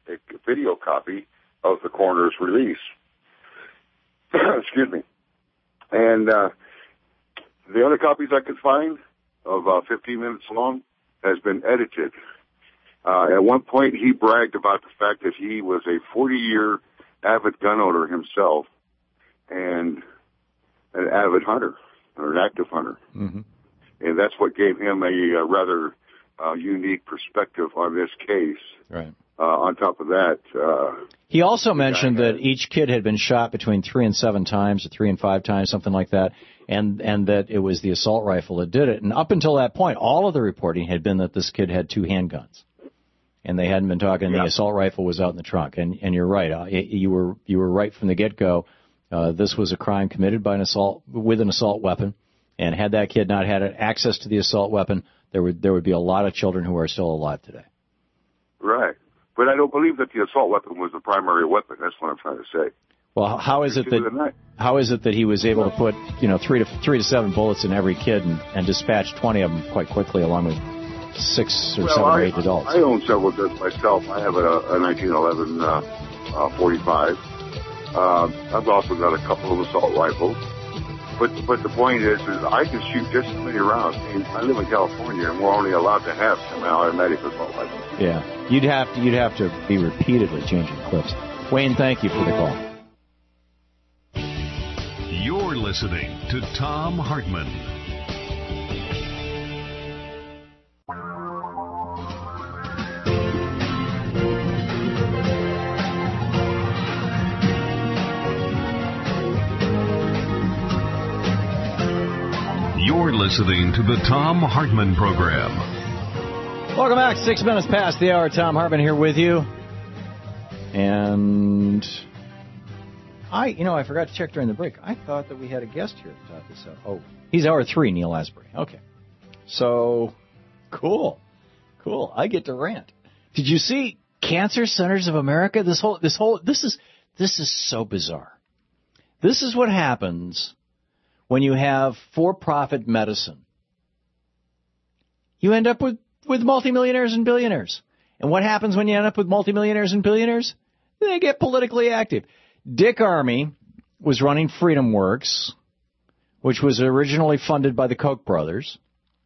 a video copy of the coroner's release. Excuse me. And uh, the other copies I could find of uh, fifteen minutes long has been edited. Uh, at one point, he bragged about the fact that he was a forty-year avid gun owner himself and an avid hunter, or an active hunter. Mm-hmm. And that's what gave him a, a rather uh, unique perspective on this case.
Right.
Uh, on top of that, uh,
he also mentioned that each kid had been shot between three and seven times, or three and five times, something like that, and and that it was the assault rifle that did it. And up until that point, all of the reporting had been that this kid had two handguns, and they hadn't been talking. Yeah. The assault rifle was out in the trunk. And and you're right, uh, you were you were right from the get go. Uh, this was a crime committed by an assault with an assault weapon, and had that kid not had access to the assault weapon, there would there would be a lot of children who are still alive today.
Right. But I don't believe that the assault weapon was the primary weapon. That's what I'm trying to say.
Well, how is it that how is it that he was able to put, you know, three to three to seven bullets in every kid and, and dispatch twenty of them quite quickly, along with six or
well,
seven
I,
or eight adults?
I own several guns myself. I have a, a nineteen eleven uh, uh, forty-five. Uh, I've also got a couple of assault rifles. But but the point is, is I can shoot just as many rounds. I, mean, I live in California, and we're only allowed to have semi-automatic assault rifles.
Yeah, you'd have to you'd have to be repeatedly changing clips. Wayne, thank you for the call.
You're listening to Thom Hartmann. You're listening to the Thom Hartmann Program.
Welcome back. Six minutes past the hour. Thom Hartmann here with you. And I, you know, I forgot to check during the break. I thought that we had a guest here to talk this out. Oh, he's hour three, Neil Asbury. Okay. So, cool. Cool. I get to rant. Did you see Cancer Centers of America? This whole, this whole, this is, this is so bizarre. This is what happens when you have for-profit medicine. You end up with, with multimillionaires and billionaires. And what happens when you end up with multimillionaires and billionaires? They get politically active. Dick Armey was running Freedom Works, which was originally funded by the Koch brothers.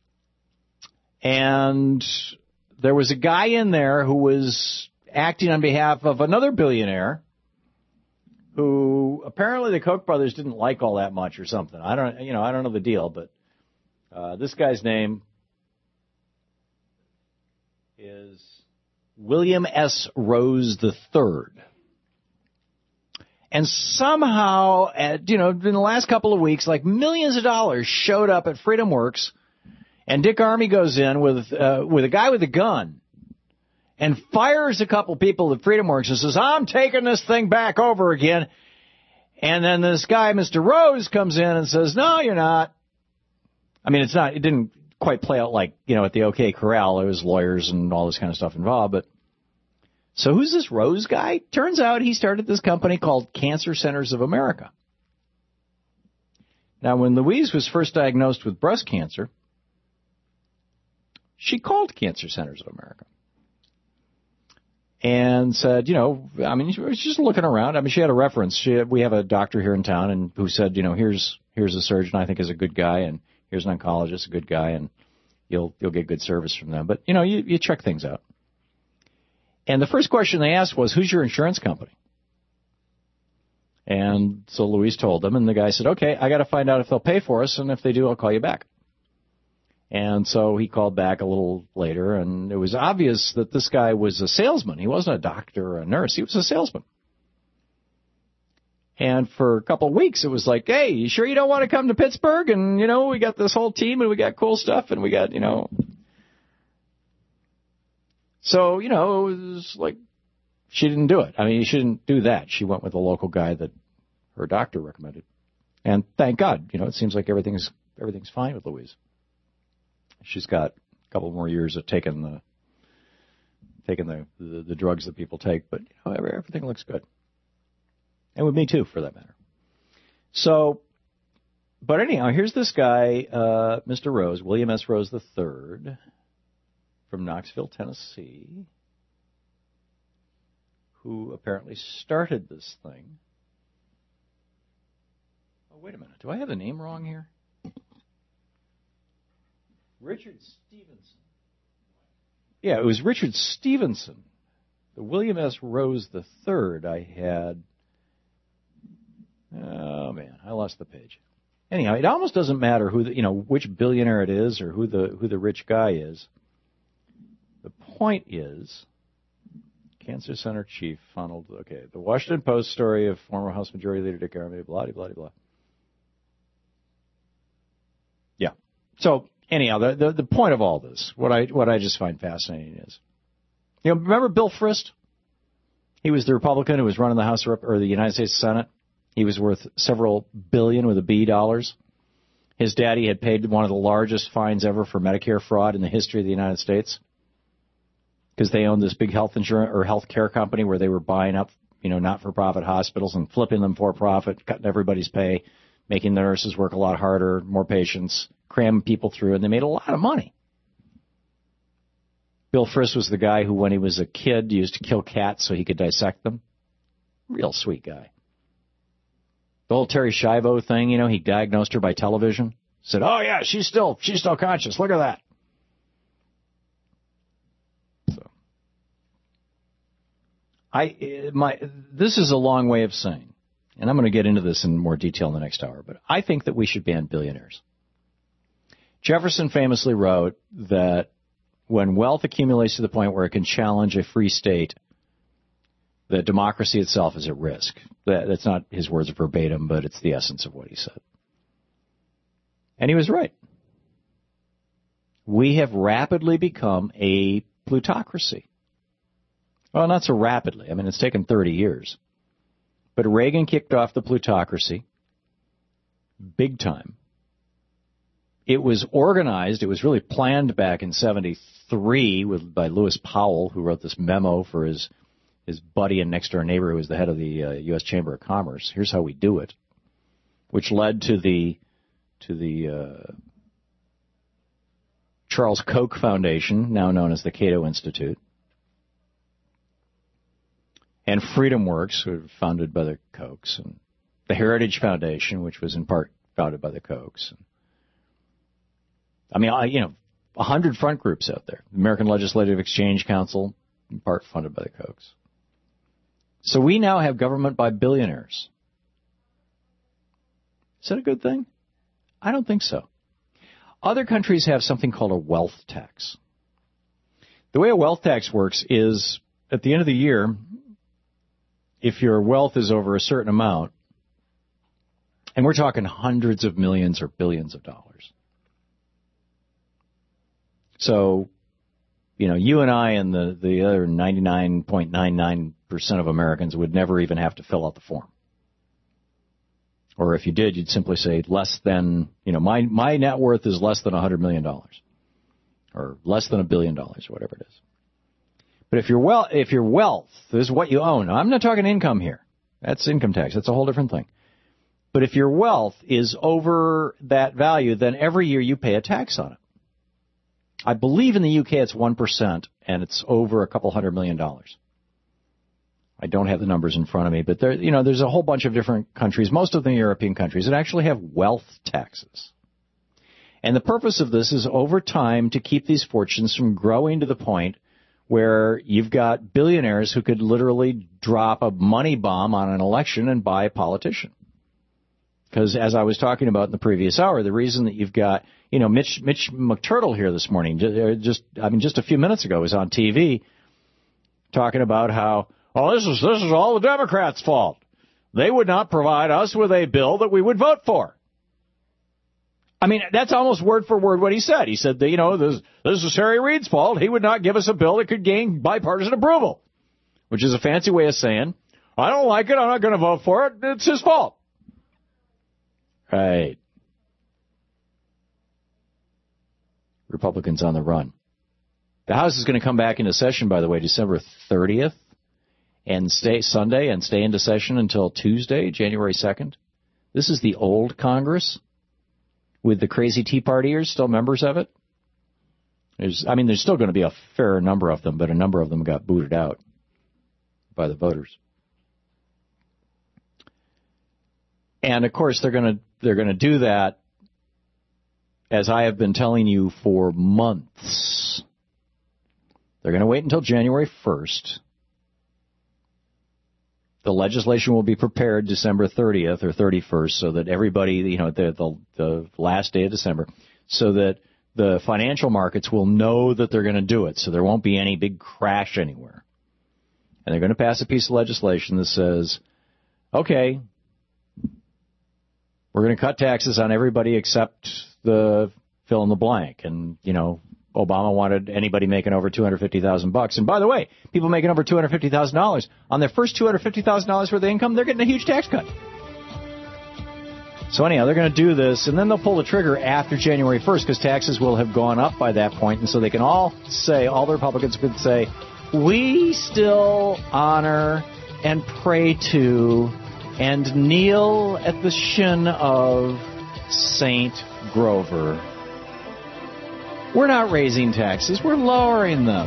And there was a guy in there who was acting on behalf of another billionaire who apparently the Koch brothers didn't like all that much or something. I don't, you know, I don't know the deal, but uh, this guy's name is William S. Rose the Third. And somehow, at, you know, in the last couple of weeks, like millions of dollars showed up at Freedom Works, and Dick Armey goes in with uh, with a guy with a gun and fires a couple people at Freedom Works and says, I'm taking this thing back over again. And then this guy, Mister Rose, comes in and says, no, you're not. I mean, it's not, it didn't quite play out like, you know, at the OK Corral. There was lawyers and all this kind of stuff involved. But so who's this Rose guy? Turns out he started this company called Cancer Centers of America. Now, when Louise was first diagnosed with breast cancer, she called Cancer Centers of America and said, you know, I mean, she was just looking around. I mean, she had a reference. She, we have a doctor here in town and who said, you know, here's here's a surgeon I think is a good guy, and here's an oncologist, a good guy, and you'll you'll get good service from them. But, you know, you, you check things out. And the first question they asked was, who's your insurance company? And so Louise told them, and the guy said, okay, I got to find out if they'll pay for us, and if they do, I'll call you back. And so he called back a little later, and it was obvious that this guy was a salesman. He wasn't a doctor or a nurse. He was a salesman. And for a couple of weeks, it was like, hey, you sure you don't want to come to Pittsburgh? And, you know, we got this whole team, and we got cool stuff, and we got, you know. So, you know, it was like she didn't do it. I mean, you shouldn't do that. She went with the local guy that her doctor recommended. And thank God, you know, it seems like everything's everything's fine with Louise. She's got a couple more years of taking the taking the, the, the drugs that people take, but you know, everything looks good. And with me too, for that matter. So, but anyhow, here's this guy, uh, Mister Rose, William S. Rose the Third, from Knoxville, Tennessee. who apparently started this thing. Oh, wait a minute. Do I have the name wrong here? Richard Stevenson. Yeah, it was Richard Stevenson. The William S. Rose the Third I had. Oh, man, I lost the page. Anyhow, it almost doesn't matter who the, you know, which billionaire it is or who the who the rich guy is. The point is, Cancer Center chief funneled, okay, the Washington Post story of former House Majority Leader Dick Armey, blah, blah, blah, blah. Yeah. So, anyhow, the, the the point of all this, what I what I just find fascinating is, you know, remember Bill Frist? He was the Republican who was running the House or the United States Senate. He was worth several billion with a B dollars. His daddy had paid one of the largest fines ever for Medicare fraud in the history of the United States because they owned this big health insurance or health care company where they were buying up, you know, not-for-profit hospitals and flipping them for profit, cutting everybody's pay, making the nurses work a lot harder, more patients, cramming people through, and they made a lot of money. Bill Frist was the guy who, when he was a kid, used to kill cats so he could dissect them. Real sweet guy. The whole Terry Schiavo thing, you know, he diagnosed her by television. Said, oh, yeah, she's still she's still conscious. Look at that. So, I my this is a long way of saying, and I'm going to get into this in more detail in the next hour, but I think that we should ban billionaires. Jefferson famously wrote that when wealth accumulates to the point where it can challenge a free state, that democracy itself is at risk. That, that's not his words verbatim, but it's the essence of what he said. And he was right. We have rapidly become a plutocracy. Well, not so rapidly. I mean, it's taken thirty years. But Reagan kicked off the plutocracy big time. It was organized. It was really planned back in seventy-three with, by Lewis Powell, who wrote this memo for his his buddy and next-door neighbor who was the head of the uh, U S Chamber of Commerce. Here's how we do it, which led to the to the uh, Charles Koch Foundation, now known as the Cato Institute, and Freedom Works, who were founded by the Kochs, and the Heritage Foundation, which was in part founded by the Kochs. I mean, I, you know, a hundred front groups out there. The American Legislative Exchange Council, in part funded by the Kochs. So we now have government by billionaires. Is that a good thing? I don't think so. Other countries have something called a wealth tax. The way a wealth tax works is, at the end of the year, if your wealth is over a certain amount, and we're talking hundreds of millions or billions of dollars. So, you know, you and I and the, the other ninety-nine point nine nine percent of Americans would never even have to fill out the form. Or if you did, you'd simply say less than, you know, my my net worth is less than one hundred million dollars. Or less than a billion dollars, or whatever it is. But if your wealth, if your wealth is what you own, I'm not talking income here. That's income tax. That's a whole different thing. But if your wealth is over that value, then every year you pay a tax on it. I believe in the U K it's one percent, and it's over a couple hundred million dollars. I don't have the numbers in front of me, but there, you know, there's a whole bunch of different countries, most of the European countries, that actually have wealth taxes. And the purpose of this is over time to keep these fortunes from growing to the point where you've got billionaires who could literally drop a money bomb on an election and buy a politician. Because as I was talking about in the previous hour, the reason that you've got, you know, Mitch, Mitch McTurtle here this morning, just, I mean, just a few minutes ago was on T V talking about how, oh, this is, this is all the Democrats' fault. They would not provide us with a bill that we would vote for. I mean, that's almost word for word what he said. He said that, you know, this, this is Harry Reid's fault. He would not give us a bill that could gain bipartisan approval, which is a fancy way of saying, I don't like it. I'm not going to vote for it. It's his fault. Right. Republicans on the run. The House is going to come back into session, by the way, December thirtieth, and stay Sunday and stay into session until Tuesday, January second. This is the old Congress with the crazy Tea Partiers still members of it. There's, I mean, there's still going to be a fair number of them, but a number of them got booted out. by the voters. And of course, they're going to they're going to do that, as I have been telling you for months. They're going to wait until January first. The legislation will be prepared December thirtieth or thirty-first, so that everybody, you know, the, the the last day of December, so that the financial markets will know that they're going to do it, so there won't be any big crash anywhere. And they're going to pass a piece of legislation that says, okay, we're going to cut taxes on everybody except the fill in the blank. And, you know, Obama wanted anybody making over two hundred fifty thousand bucks. And by the way, people making over two hundred fifty thousand dollars, on their first two hundred fifty thousand dollars worth of income, they're getting a huge tax cut. So anyhow, they're going to do this, and then they'll pull the trigger after January first, because taxes will have gone up by that point, and so they can all say, all the Republicans could say, we still honor and pray to and kneel at the shin of Saint Grover. We're not raising taxes, we're lowering them.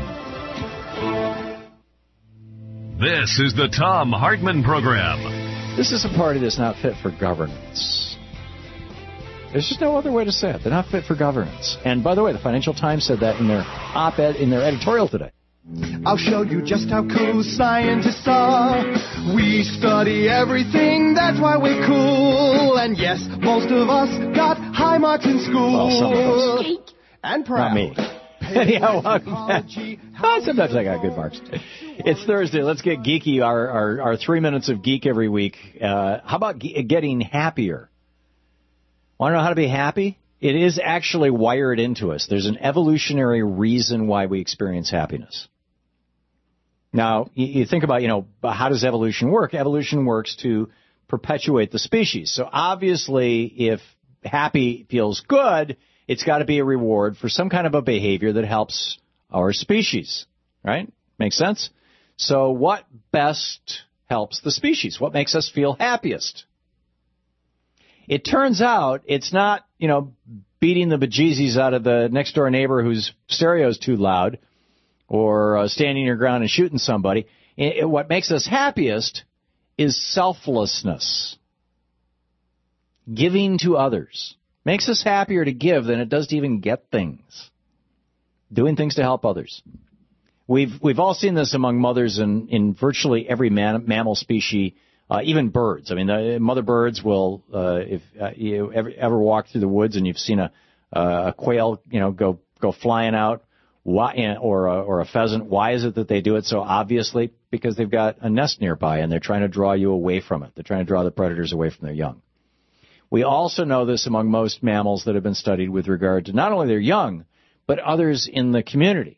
This is the Thom Hartmann Program.
This is a party that's not fit for governance. There's just no other way to say it. They're not fit for governance. And by the way, the Financial Times said that in their op-ed, in their editorial today.
I'll show you just how cool scientists are. We study everything, that's why we're cool. And yes, most of us got high marks in school.
Well, some of us.
And proud.
Not me. Anyhow, uh, sometimes I got good marks. It's Thursday. Let's get geeky. Our our, our three minutes of geek every week. Uh, how about ge- getting happier? Want to know how to be happy? It is actually wired into us. There's an evolutionary reason why we experience happiness. Now, you, you think about, you know, how does evolution work? Evolution works to perpetuate the species. So obviously, if happy feels good, it's got to be a reward for some kind of a behavior that helps our species, right? Makes sense? So what best helps the species? What makes us feel happiest? It turns out it's not, you know, beating the bejesus out of the next door neighbor whose stereo's too loud, or uh, standing your ground and shooting somebody. It, it, what makes us happiest is selflessness. Giving to others. Makes us happier to give than it does to even get things. Doing things to help others. We've we've all seen this among mothers in, in virtually every man, mammal species, uh, even birds. I mean, the mother birds will, uh, if uh, you ever, ever walk through the woods and you've seen a, uh, a quail, you know, go go flying out, why, or a, or a pheasant, why is it that they do it so obviously? Because they've got a nest nearby and they're trying to draw you away from it. They're trying to draw the predators away from their young. We also know this among most mammals that have been studied with regard to not only their young, but others in the community.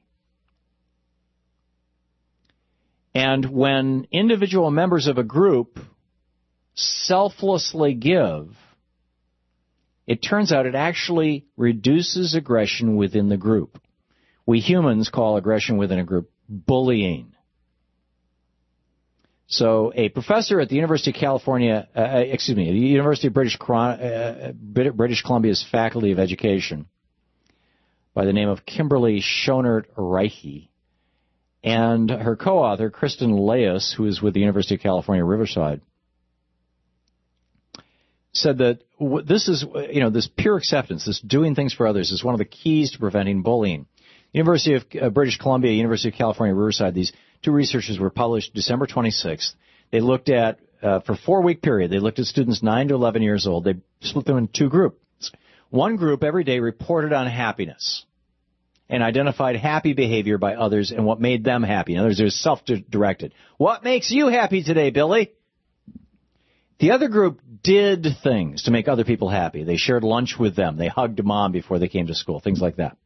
And when individual members of a group selflessly give, it turns out it actually reduces aggression within the group. We humans call aggression within a group bullying. So a professor at the University of California, uh, excuse me, the University of British, uh, British Columbia's Faculty of Education, by the name of Kimberly Schonert-Reiche, and her co-author, Kristen Laius, who is with the University of California, Riverside, said that this is, you know, this pure acceptance, this doing things for others is one of the keys to preventing bullying. University of uh, British Columbia, University of California, Riverside, these two researchers were published December twenty-sixth. They looked at, uh, for a four-week period, they looked at students nine to eleven years old. They split them into two groups. One group every day reported on happiness and identified happy behavior by others and what made them happy. In other words, it was self-directed. What makes you happy today, Billy? The other group did things to make other people happy. They shared lunch with them. They hugged mom before they came to school, things like that.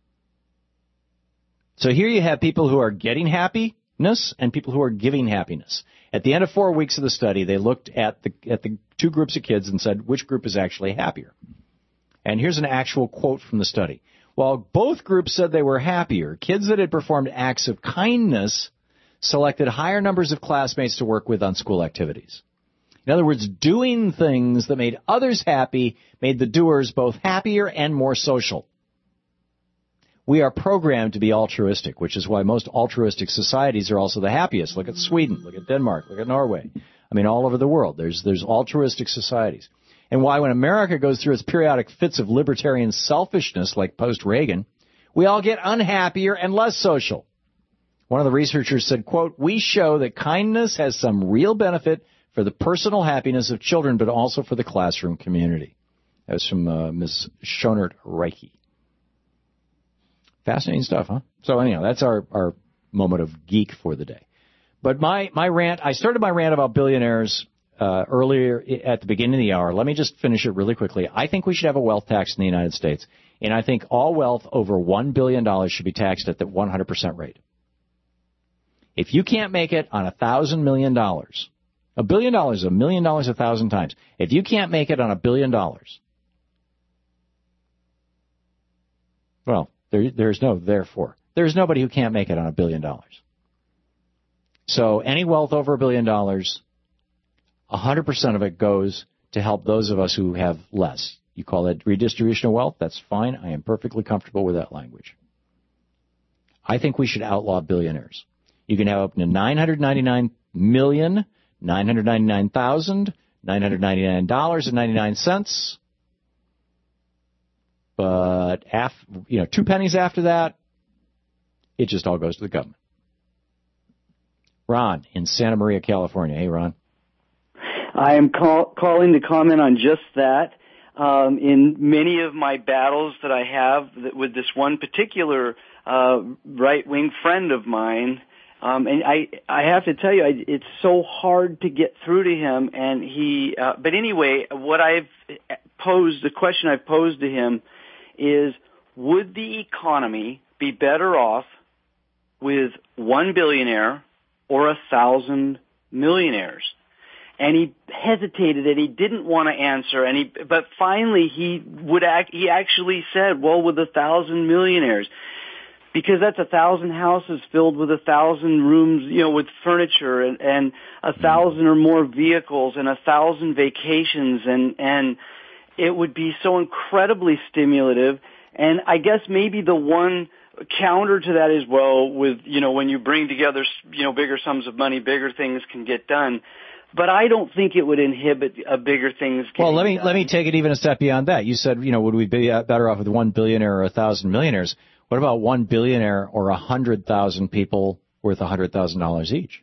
So here you have people who are getting happiness and people who are giving happiness. At the end of four weeks of the study, they looked at the at the two groups of kids and said, which group is actually happier? And here's an actual quote from the study. While both groups said they were happier, kids that had performed acts of kindness selected higher numbers of classmates to work with on school activities. In other words, doing things that made others happy made the doers both happier and more social. We are programmed to be altruistic, which is why most altruistic societies are also the happiest. Look at Sweden, look at Denmark, look at Norway. I mean, all over the world, there's there's altruistic societies. And why when America goes through its periodic fits of libertarian selfishness, like post-Reagan, we all get unhappier and less social. One of the researchers said, quote, we show that kindness has some real benefit for the personal happiness of children, but also for the classroom community. That was from uh, Miz Schonert-Reicke. Fascinating stuff, huh? So anyhow, that's our, our moment of geek for the day. But my, my rant, I started my rant about billionaires uh, earlier at the beginning of the hour. Let me just finish it really quickly. I think we should have a wealth tax in the United States, and I think all wealth over one billion dollars should be taxed at the one hundred percent rate. If you can't make it on one thousand million dollars, a billion dollars is a million dollars a thousand times. If you can't make it on a billion dollars, well, there, there's no therefore. There's nobody who can't make it on a billion dollars. So any wealth over a billion dollars, one hundred percent of it goes to help those of us who have less. You call it redistribution of wealth? That's fine. I am perfectly comfortable with that language. I think we should outlaw billionaires. You can have up to nine hundred ninety-nine million, nine hundred ninety-nine thousand, nine hundred ninety-nine dollars and ninety-nine cents. But, af, you know, two pennies after that, it just all goes to the government. Ron in Santa Maria, California. Hey, Ron.
I am call, calling to comment on just that. Um, in many of my battles that I have with this one particular uh, right-wing friend of mine, um, and I, I have to tell you, I, it's so hard to get through to him. And he, uh, but anyway, what I've posed, the question I've posed to him is, would the economy be better off with one billionaire or a thousand millionaires? And he hesitated and he didn't want to answer. And he, but finally he would act, he actually said, well, with a thousand millionaires, because that's a thousand houses filled with a thousand rooms, you know, with furniture and, and a thousand or more vehicles and a thousand vacations. And, and it would be so incredibly stimulative. And I guess maybe the one counter to that is, well, with, you know, when you bring together, you know, bigger sums of money, bigger things can get done. But I don't think it would inhibit a bigger things.
Well, let me done. let me take it even a step beyond that. You said, you know, would we be better off with one billionaire or a thousand millionaires? What about one billionaire or a hundred thousand people worth a hundred thousand dollars each?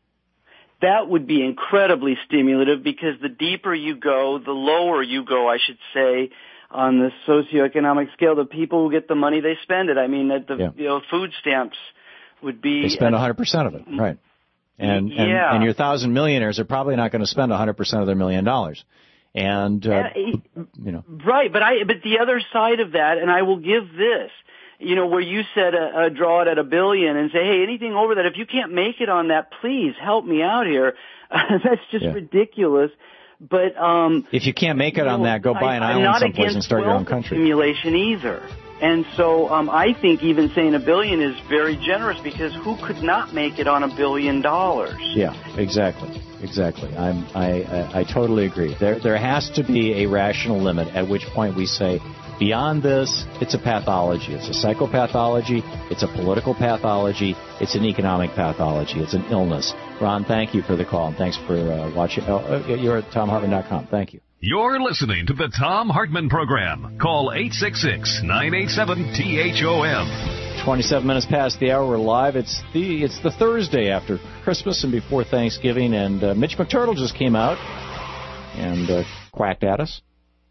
That would be incredibly stimulative, because the deeper you go, the lower you go, I should say, on the socioeconomic scale. The people who get the money, they spend it. I mean, the yeah. you know, food stamps would be.
They spend a hundred percent of it, right? And, and,
yeah.
and your thousand millionaires are probably not going to spend one hundred percent of their million dollars. And, uh, uh, you know.
Right, but I, but the other side of that, and I will give this, you know, where you said uh, uh, draw it at a billion and say, hey, anything over that, if you can't make it on that, please help me out here. That's just yeah. ridiculous. But, um.
If you can't make it on know, that, go buy an
I,
island someplace and start your own country.
Simulation either. And so um, I think even saying a billion is very generous, because who could not make it on a billion dollars?
Yeah, exactly, exactly. I'm, I, I I totally agree. There there has to be a rational limit at which point we say, beyond this, it's a pathology. It's a psychopathology. It's a political pathology. It's an economic pathology. It's an illness. Ron, thank you for the call, and thanks for uh, watching. Oh, you're at tom hartman dot com. Thank you.
You're listening to the Tom Hartman Program. Call eight six six, nine eight seven, T H O M.
twenty-seven minutes past the hour. We're live. It's the it's the Thursday after Christmas and before Thanksgiving, and uh, Mitch McTurtle just came out and uh, quacked at us.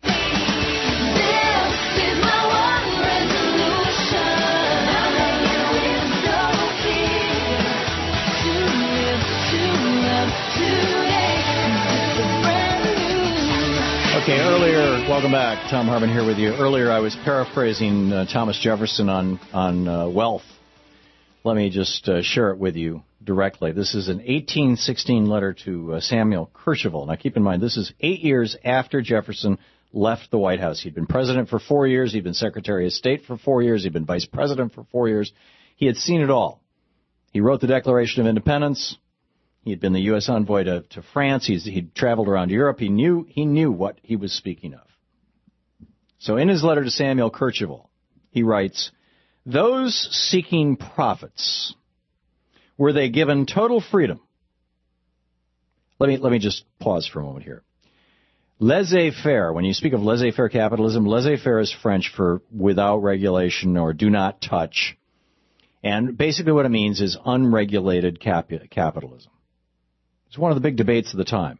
Okay, earlier, welcome back. Tom Hartman here with you. Earlier, I was paraphrasing uh, Thomas Jefferson on, on uh, wealth. Let me just uh, share it with you directly. This is an eighteen sixteen letter to uh, Samuel Kercheval. Now, keep in mind, this is eight years after Jefferson left the White House. He'd been president for four years. He'd been Secretary of State for four years. He'd been vice president for four years. He had seen it all. He wrote the Declaration of Independence. He had been the U S envoy to, to France. He's, he'd traveled around Europe. He knew he knew what he was speaking of. So in his letter to Samuel Kercheval, he writes, those seeking profits, were they given total freedom? Let me, let me just pause for a moment here. Laissez-faire, when you speak of laissez-faire capitalism, laissez-faire is French for without regulation or do not touch. And basically what it means is unregulated cap- capitalism. It's one of the big debates of the time.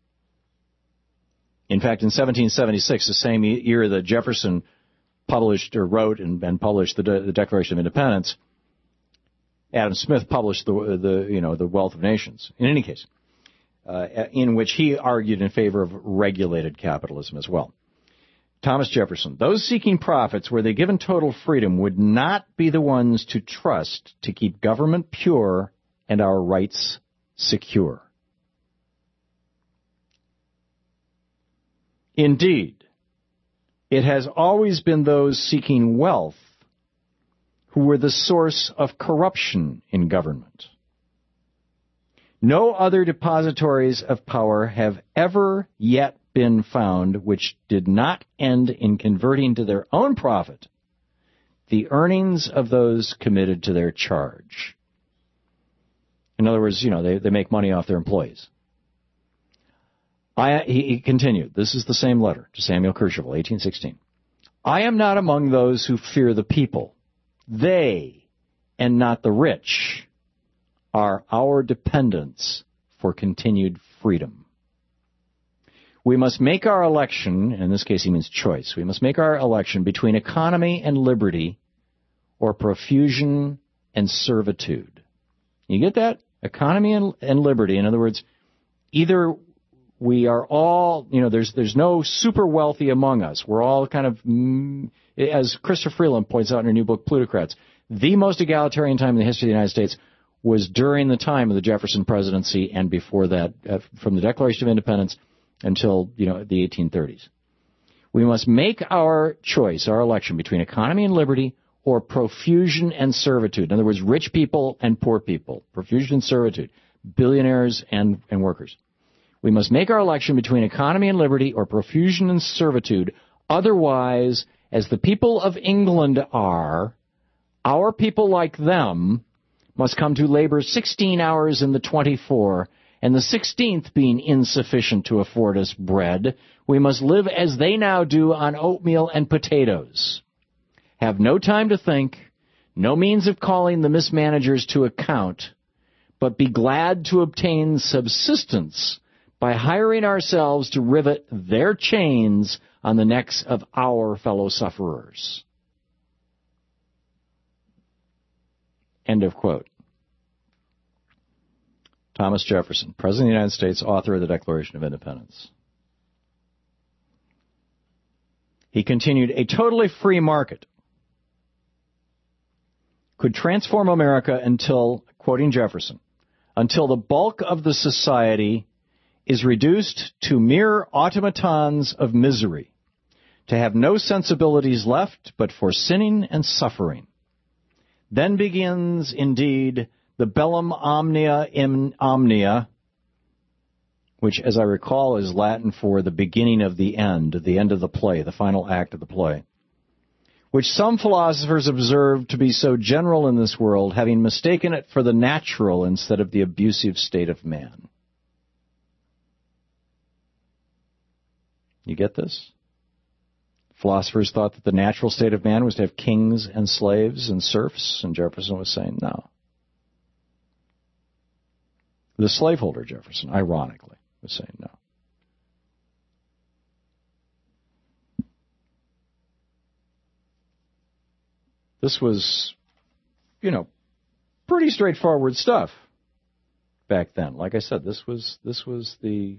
In fact, in seventeen seventy-six, the same year that Jefferson published or wrote and, and published the, De- the Declaration of Independence, Adam Smith published the, the, you know, the Wealth of Nations. In any case, uh, in which he argued in favor of regulated capitalism as well. Thomas Jefferson, those seeking profits, were they given total freedom, would not be the ones to trust to keep government pure and our rights secure. Indeed, it has always been those seeking wealth who were the source of corruption in government. No other depositories of power have ever yet been found which did not end in converting to their own profit the earnings of those committed to their charge. In other words, you know, they, they make money off their employees. I, he, he continued, this is the same letter to Samuel Kercheval, eighteen sixteen. I am not among those who fear the people. They, and not the rich, are our dependents for continued freedom. We must make our election, in this case he means choice, we must make our election between economy and liberty or profusion and servitude. You get that? Economy and, and liberty. In other words, either we are all, you know, there's there's no super wealthy among us. We're all kind of, mm, as Christopher Freeland points out in her new book, Plutocrats, the most egalitarian time in the history of the United States was during the time of the Jefferson presidency and before that, uh, from the Declaration of Independence until, you know, the eighteen thirties. We must make our choice, our election, between economy and liberty or profusion and servitude. In other words, rich people and poor people. Profusion and servitude. Billionaires and, and workers. We must make our election between economy and liberty or profusion and servitude. Otherwise, as the people of England are, our people like them must come to labor sixteen hours in the twenty-four, and the sixteenth being insufficient to afford us bread, we must live as they now do on oatmeal and potatoes. Have no time to think, no means of calling the mismanagers to account, but be glad to obtain subsistence by hiring ourselves to rivet their chains on the necks of our fellow sufferers. End of quote. Thomas Jefferson, President of the United States, author of the Declaration of Independence. He continued, a totally free market could transform America until, quoting Jefferson, until the bulk of the society is reduced to mere automatons of misery, to have no sensibilities left but for sinning and suffering. Then begins, indeed, the bellum omnia in omnia, which, as I recall, is Latin for the beginning of the end, the end of the play, the final act of the play, which some philosophers observe to be so general in this world, having mistaken it for the natural instead of the abusive state of man. You get this? Philosophers thought that the natural state of man was to have kings and slaves and serfs, and Jefferson was saying no. The slaveholder Jefferson, ironically, was saying no. This was, you know, pretty straightforward stuff back then. Like I said, this was this was the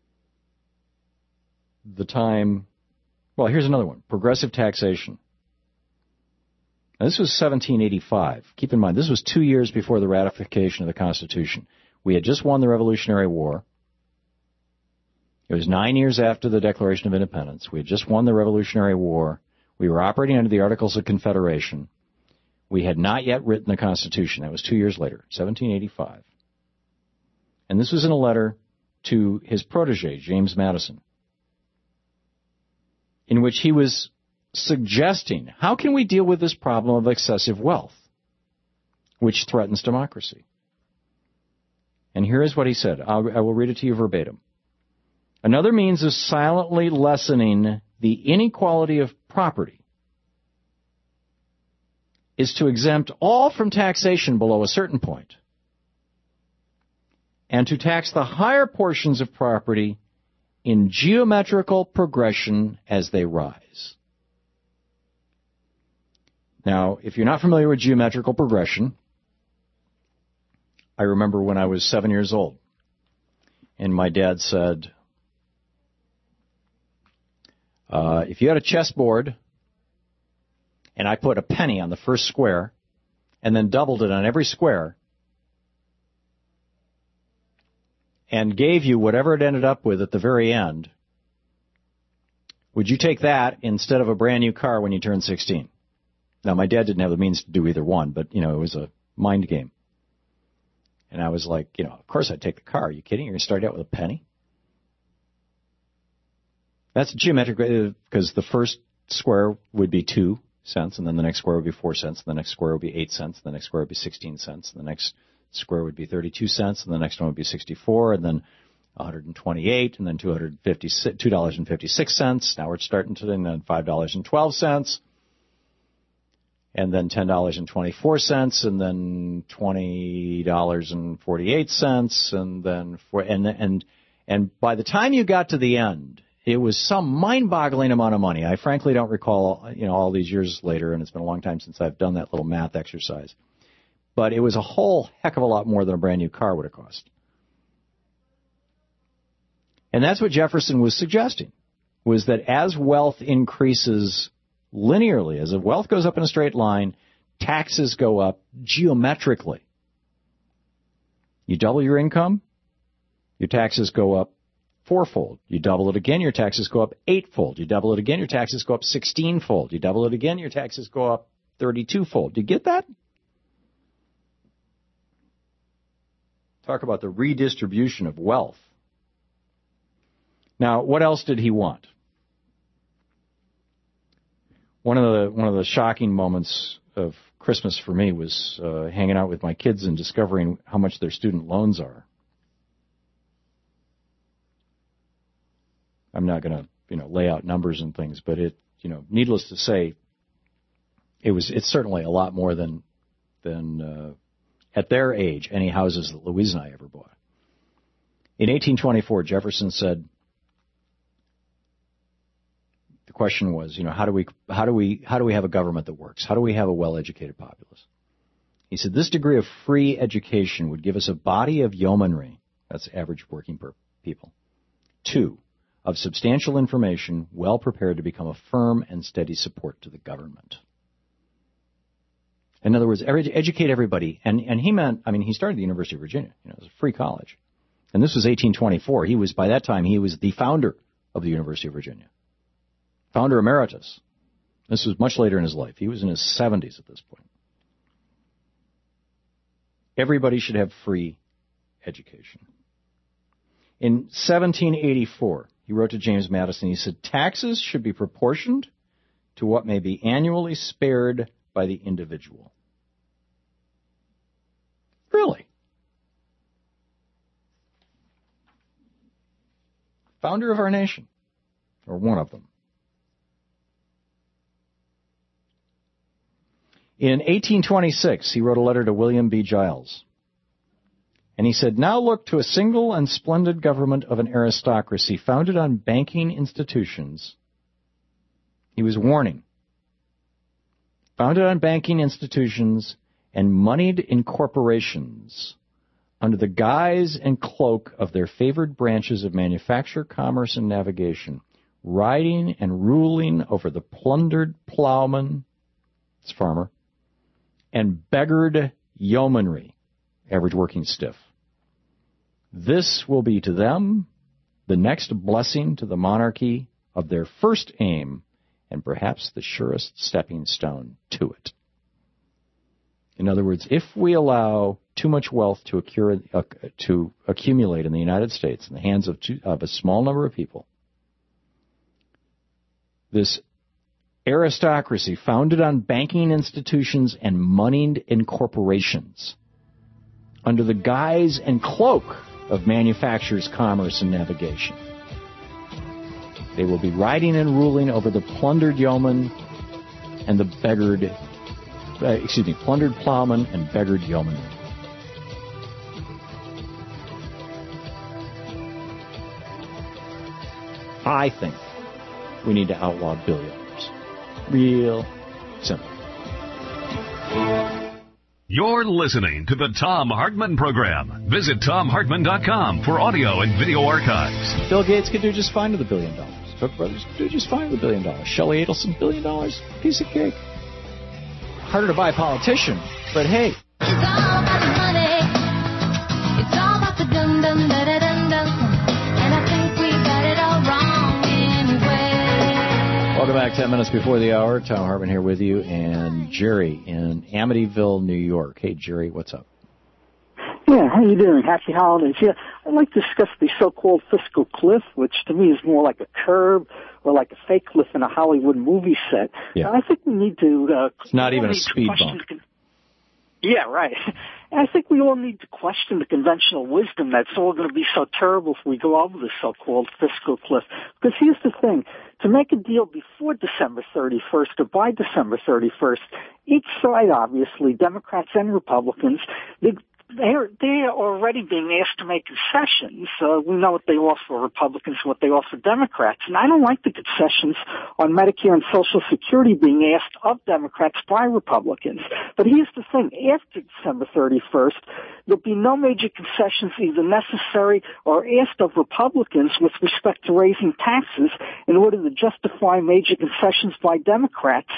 the time. Well, here's another one: progressive taxation. Now, this was seventeen eighty-five. Keep in mind, this was two years before the ratification of the Constitution. We had just won the Revolutionary War. It was nine years after the Declaration of Independence. We had just won the Revolutionary War. We were operating under the Articles of Confederation. We had not yet written the Constitution. That was two years later, seventeen eighty-five. And this was in a letter to his protege, James Madison, in which he was suggesting, how can we deal with this problem of excessive wealth, which threatens democracy? And here is what he said. I'll, I will read it to you verbatim. Another means of silently lessening the inequality of property is to exempt all from taxation below a certain point and to tax the higher portions of property in geometrical progression as they rise. Now, if you're not familiar with geometrical progression, I remember when I was seven years old, and my dad said, uh, if you had a chessboard, and I put a penny on the first square, and then doubled it on every square, and gave you whatever it ended up with at the very end, would you take that instead of a brand new car when you turn sixteen? Now, my dad didn't have the means to do either one, but, you know, it was a mind game. And I was like, you know, of course I'd take the car. Are you kidding? You're going to start out with a penny? That's geometric, because the first square would be two cents, and then the next square would be four cents, and the next square would be eight cents, and the next square would be sixteen cents, and the next square would be thirty-two cents, and the next one would be sixty-four, and then one hundred twenty-eight, and then two hundred fifty-six, two dollars and fifty-six cents. Now we're starting to, and then five dollars and twelve cents. And then ten dollars and twenty-four cents, and then twenty dollars and forty-eight cents, and then for, and and and by the time you got to the end, it was some mind-boggling amount of money. I frankly don't recall, you know, all these years later, and it's been a long time since I've done that little math exercise. But it was a whole heck of a lot more than a brand new car would have cost. And that's what Jefferson was suggesting, was that as wealth increases linearly, as the wealth goes up in a straight line, taxes go up geometrically. You double your income, your taxes go up fourfold. You double it again, your taxes go up eightfold. You double it again, your taxes go up sixteenfold. You double it again, your taxes go up thirty-twofold. Do you get that? Talk about the redistribution of wealth. Now, what else did he want? One of the one of the shocking moments of Christmas for me was uh, hanging out with my kids and discovering how much their student loans are. I'm not going to, you know, lay out numbers and things, but it, you know, needless to say, it was it's certainly a lot more than than uh, at their age any houses that Louise and I ever bought. In eighteen twenty-four, Jefferson said, the question was, you know, how do we how do we how do we have a government that works? How do we have a well-educated populace? He said, this degree of free education would give us a body of yeomanry, that's average working people, two, of substantial information, well prepared to become a firm and steady support to the government. In other words, educate everybody. And, and he meant, I mean, he started the University of Virginia. You know, it was a free college. And this was eighteen twenty-four. He was, by that time, he was the founder of the University of Virginia. Founder emeritus. This was much later in his life. He was in his seventies at this point. Everybody should have free education. In seventeen eighty-four, he wrote to James Madison, he said, taxes should be proportioned to what may be annually spared by the individual. Really? Founder of our nation, or one of them. In eighteen twenty-six, he wrote a letter to William B. Giles. And he said, now look to a single and splendid government of an aristocracy founded on banking institutions. He was warning. Founded on banking institutions and moneyed incorporations under the guise and cloak of their favored branches of manufacture, commerce, and navigation, riding and ruling over the plundered plowman, it's farmer, and beggared yeomanry, average working stiff. This will be to them the next blessing to the monarchy of their first aim, and perhaps the surest stepping stone to it. In other words, if we allow too much wealth to, accure, uh, to accumulate in the United States in the hands of, two, of a small number of people, this aristocracy founded on banking institutions and moneyed incorporations under the guise and cloak of manufactures, commerce, and navigation. They will be riding and ruling over the plundered yeoman and the beggared, uh, excuse me, plundered plowman and beggared yeoman. I think we need to outlaw billionaires. Real simple.
You're listening to the Thom Hartmann Program. Visit Thom Hartmann dot com for audio and video archives.
Bill Gates could do just fine with a billion dollars. Cook Brothers could do just fine with a billion dollars. Shelley Adelson, billion dollars, piece of cake. Harder to buy a politician, but hey.
It's all about the money. It's all about the dum dum da da dum dum. And I think we got it all wrong anyway.
Welcome back. Ten minutes before the hour. Thom Hartmann here with you, and Jerry in Amityville, New York. Hey, Jerry, what's up?
Yeah, how you doing? Happy holidays. Yeah, I'd like to discuss the so-called fiscal cliff, which to me is more like a curb or like a fake cliff in a Hollywood movie set.
Yeah.
I think we need to... Uh,
it's not even a speed bump.
Con- yeah, right. And I think we all need to question the conventional wisdom that's all going to be so terrible if we go over the so-called fiscal cliff. Because here's the thing. To make a deal before December thirty-first or by December thirty-first, each side, obviously, Democrats and Republicans, they They're, they're already being asked to make concessions. Uh, we know what they offer Republicans, what they offer Democrats. And I don't like the concessions on Medicare and Social Security being asked of Democrats by Republicans. But here's the thing. After December thirty-first, there'll be no major concessions either necessary or asked of Republicans with respect to raising taxes in order to justify major concessions by Democrats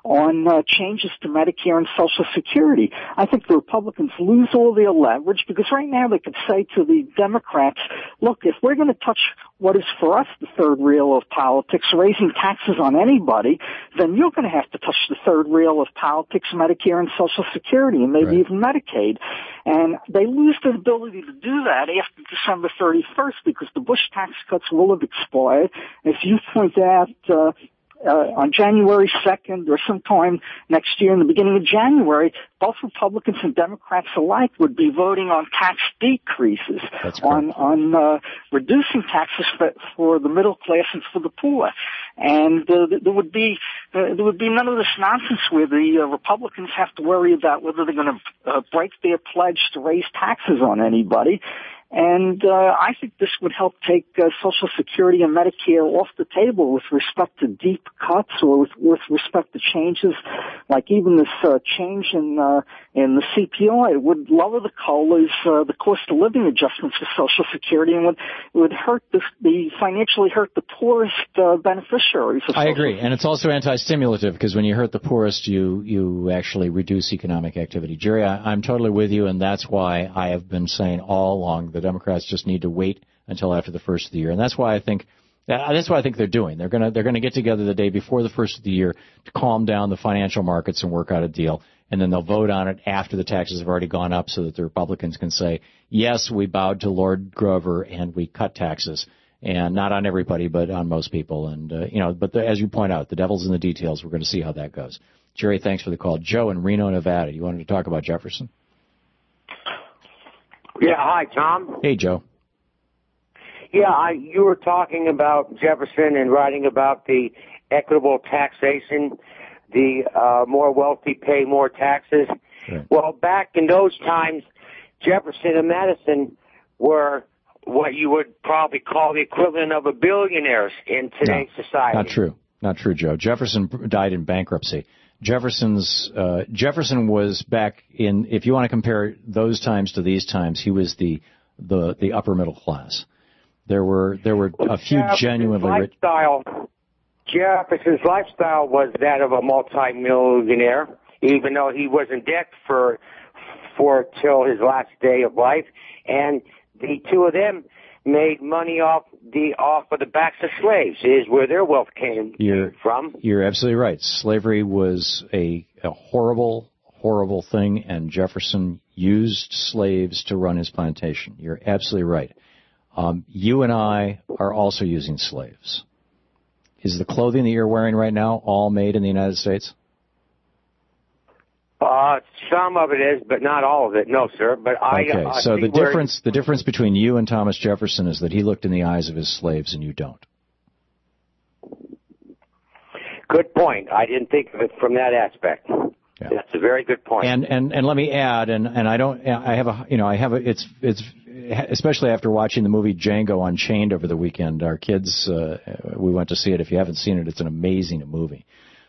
on uh, changes to Medicare and Social Security. I think the Republicans lose all their leverage because right now they could say to the Democrats, look, if we're going to touch what is for us the third rail of politics, raising taxes on anybody, then you're going to have to touch the third rail of politics, Medicare and Social Security, and maybe right. even Medicaid. And they lose their ability to do that after December thirty-first because the Bush tax cuts will have expired. As you point out, uh, Uh, on January second or sometime next year in the beginning of January, both Republicans and Democrats alike would be voting on tax decreases, on, on uh, reducing taxes for, for the middle class and for the poor. And uh, there would be uh, there would be none of this nonsense where the uh, Republicans have to worry about whether they're going to uh, break their pledge to raise taxes on anybody. And uh, I think this would help take uh, Social Security and Medicare off the table with respect to deep cuts or with, with respect to changes, like even this uh, change in uh, in the C P I. It would lower the COLAs, uh, the cost of living adjustments for Social Security, and would it would hurt the, the financially hurt the poorest uh, beneficiaries of Social
I agree, and it's also anti-stimulative because when you hurt the poorest, you you actually reduce economic activity. Jerry, I, I'm totally with you, and that's why I have been saying all along the Democrats just need to wait until after the first of the year, and that's why I think that's what I think they're doing. They're gonna they're gonna get together the day before the first of the year to calm down the financial markets and work out a deal, and then they'll vote on it after the taxes have already gone up, so that the Republicans can say, yes, we bowed to Lord Grover and we cut taxes, and not on everybody, but on most people, and uh, you know. But the, as you point out, the devil's in the details. We're going to see how that goes. Jerry, thanks for the call. Joe in Reno, Nevada, you wanted to talk about Jefferson?
Yeah, hi, Tom.
Hey, Joe.
Yeah, I, you were talking about Jefferson and writing about the equitable taxation, the uh, more wealthy pay more taxes. Right. Well, back in those times, Jefferson and Madison were what you would probably call the equivalent of a billionaires in today's
no,
society.
Not true. Not true, Joe. Jefferson died in bankruptcy. Jefferson's uh, Jefferson was back in, if you want to compare those times to these times, he was the the, the upper middle class. There were there were well, a few
Jefferson's
genuinely rich.
Lifestyle, Jefferson's lifestyle was that of a multimillionaire, even though he was in debt for for till his last day of life, and the two of them made money off the off of the backs of slaves, is where their wealth came
you're,
from.
You're absolutely right. Slavery was a, a horrible, horrible thing, and Jefferson used slaves to run his plantation. You're absolutely right. Um, you and I are also using slaves. Is the clothing that you're wearing right now all made in the United States?
Uh, some of it is, but not all of it. No, sir. But I.
Okay,
uh,
so the
where-
difference the difference between you and Thomas Jefferson is that he looked in the eyes of his slaves and you don't.
Good point. I didn't think of it from that aspect.
Yeah.
That's a very good point.
And and and let me add, and and I don't, I have a, you know, I have a, it's it's especially after watching the movie Django Unchained over the weekend. Our kids, uh, we went to see it. If you haven't seen it, it's an amazing movie.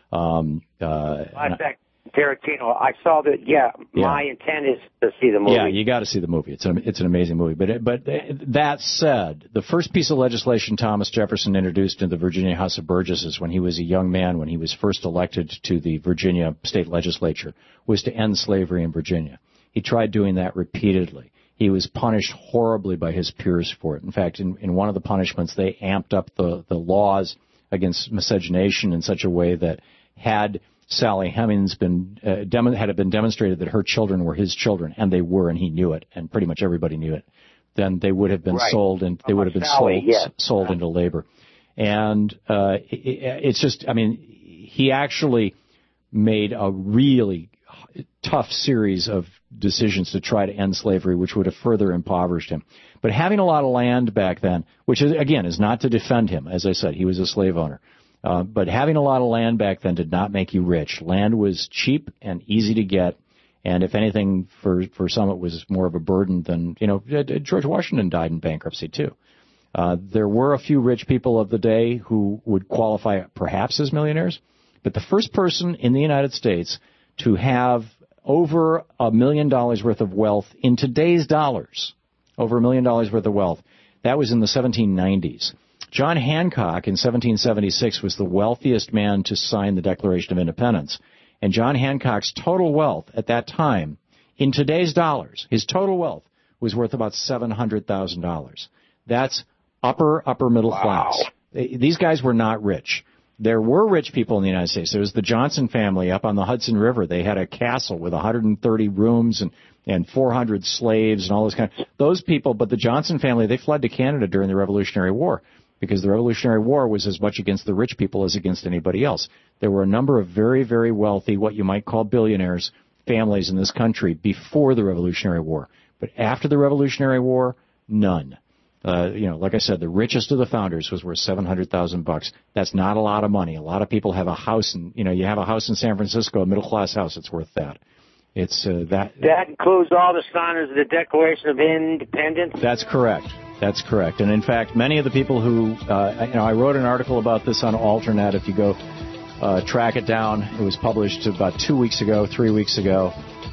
Um, uh,
Flashback Tarantino. I saw that. Yeah,
Yeah.
my intent is to see the movie.
Yeah, you got to see the movie. It's an it's an amazing movie. But but that said, the first piece of legislation Thomas Jefferson introduced in the Virginia House of Burgesses when he was a young man, when he was first elected to the Virginia state legislature, was to end slavery in Virginia. He tried doing that repeatedly. He was punished horribly by his peers for it. In fact, in, in one of the punishments, they amped up the, the laws against miscegenation in such a way that had Sally Hemings been uh, dem- had it been demonstrated that her children were his children, and they were, and he knew it, and pretty much everybody knew it, then they would have been
Right.
sold, and they would have been
Sally,
sold
yes.
sold into labor. And uh, it, it's just, I mean, he actually made a really tough series of decisions to try to end slavery, which would have further impoverished him. But having a lot of land back then, which is, again, is not to defend him. As I said, he was a slave owner. Uh, but having a lot of land back then did not make you rich. Land was cheap and easy to get. And if anything, for, for some, it was more of a burden than, you know, George Washington died in bankruptcy, too. Uh, there were a few rich people of the day who would qualify perhaps as millionaires. But the first person in the United States to have over a million dollars worth of wealth in today's dollars, over a million dollars worth of wealth, that was in the seventeen nineties. John Hancock in seventeen seventy-six was the wealthiest man to sign the Declaration of Independence. And John Hancock's total wealth at that time, in today's dollars, his total wealth was worth about seven hundred thousand dollars. That's upper, upper middle
Wow.
class. These guys were not rich. There were rich people in the United States. There was the Johnson family up on the Hudson River. They had a castle with one hundred thirty rooms and, and four hundred slaves and all those kind of, those people, but the Johnson family, they fled to Canada during the Revolutionary War because the Revolutionary War was as much against the rich people as against anybody else. There were a number of very, very wealthy, what you might call billionaires, families in this country before the Revolutionary War. But after the Revolutionary War, none. Uh, you know, like I said, the richest of the founders was worth seven hundred thousand bucks. That's not a lot of money. A lot of people have a house, and you know, you have a house in San Francisco, a middle class house. It's worth that. It's uh, that.
That includes all the signers of the Declaration of Independence.
That's correct. That's correct. And in fact, many of the people who, uh, you know, I wrote an article about this on Alternet. If you go uh, track it down, it was published about two weeks ago, three weeks ago.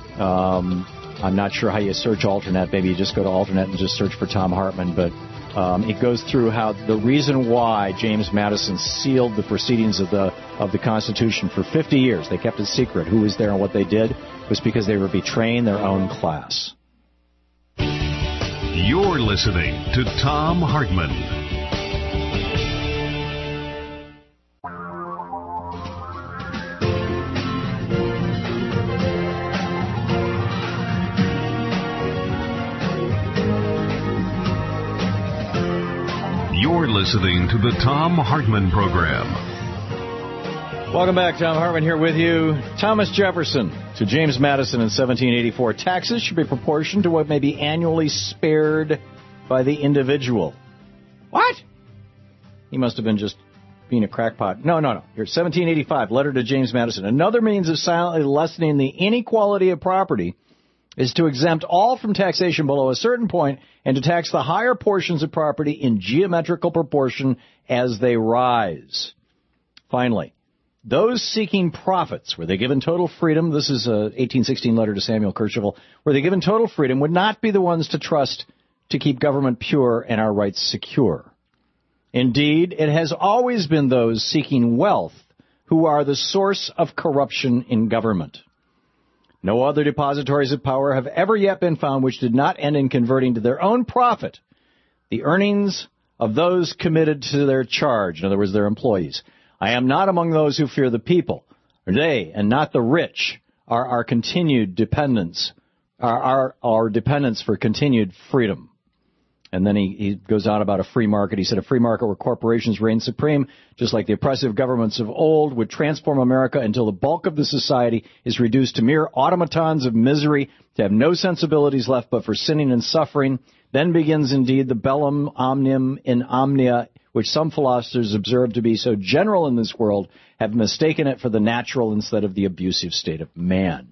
Um, I'm not sure how you search Alternet. Maybe you just go to Alternet and just search for Thom Hartmann. But um, it goes through how the reason why James Madison sealed the proceedings of the of the Constitution for fifty years, they kept it secret who was there and what they did, was because they were betraying their own class.
You're listening to Thom Hartmann. You're listening to the Thom Hartmann Program.
Welcome back. Thom Hartmann here with you. Thomas Jefferson to James Madison in seventeen eighty-four. Taxes should be proportioned to what may be annually spared by the individual. What? He must have been just being a crackpot. No, no, no. Here's seventeen eighty-five, letter to James Madison. Another means of silently lessening the inequality of property is to exempt all from taxation below a certain point and to tax the higher portions of property in geometrical proportion as they rise. Finally, those seeking profits, were they given total freedom, this is a eighteen sixteen letter to Samuel Kercheval, were they given total freedom, would not be the ones to trust to keep government pure and our rights secure. Indeed, it has always been those seeking wealth who are the source of corruption in government. No other depositories of power have ever yet been found which did not end in converting to their own profit the earnings of those committed to their charge, in other words, their employees. I am not among those who fear the people. They, and not the rich, are our continued dependents, are our, our dependents for continued freedom. And then he, he goes on about a free market. He said a free market where corporations reign supreme, just like the oppressive governments of old, would transform America until the bulk of the society is reduced to mere automatons of misery, to have no sensibilities left but for sinning and suffering. Then begins indeed the bellum omnium in omnia, which some philosophers observe to be so general in this world, have mistaken it for the natural instead of the abusive state of man.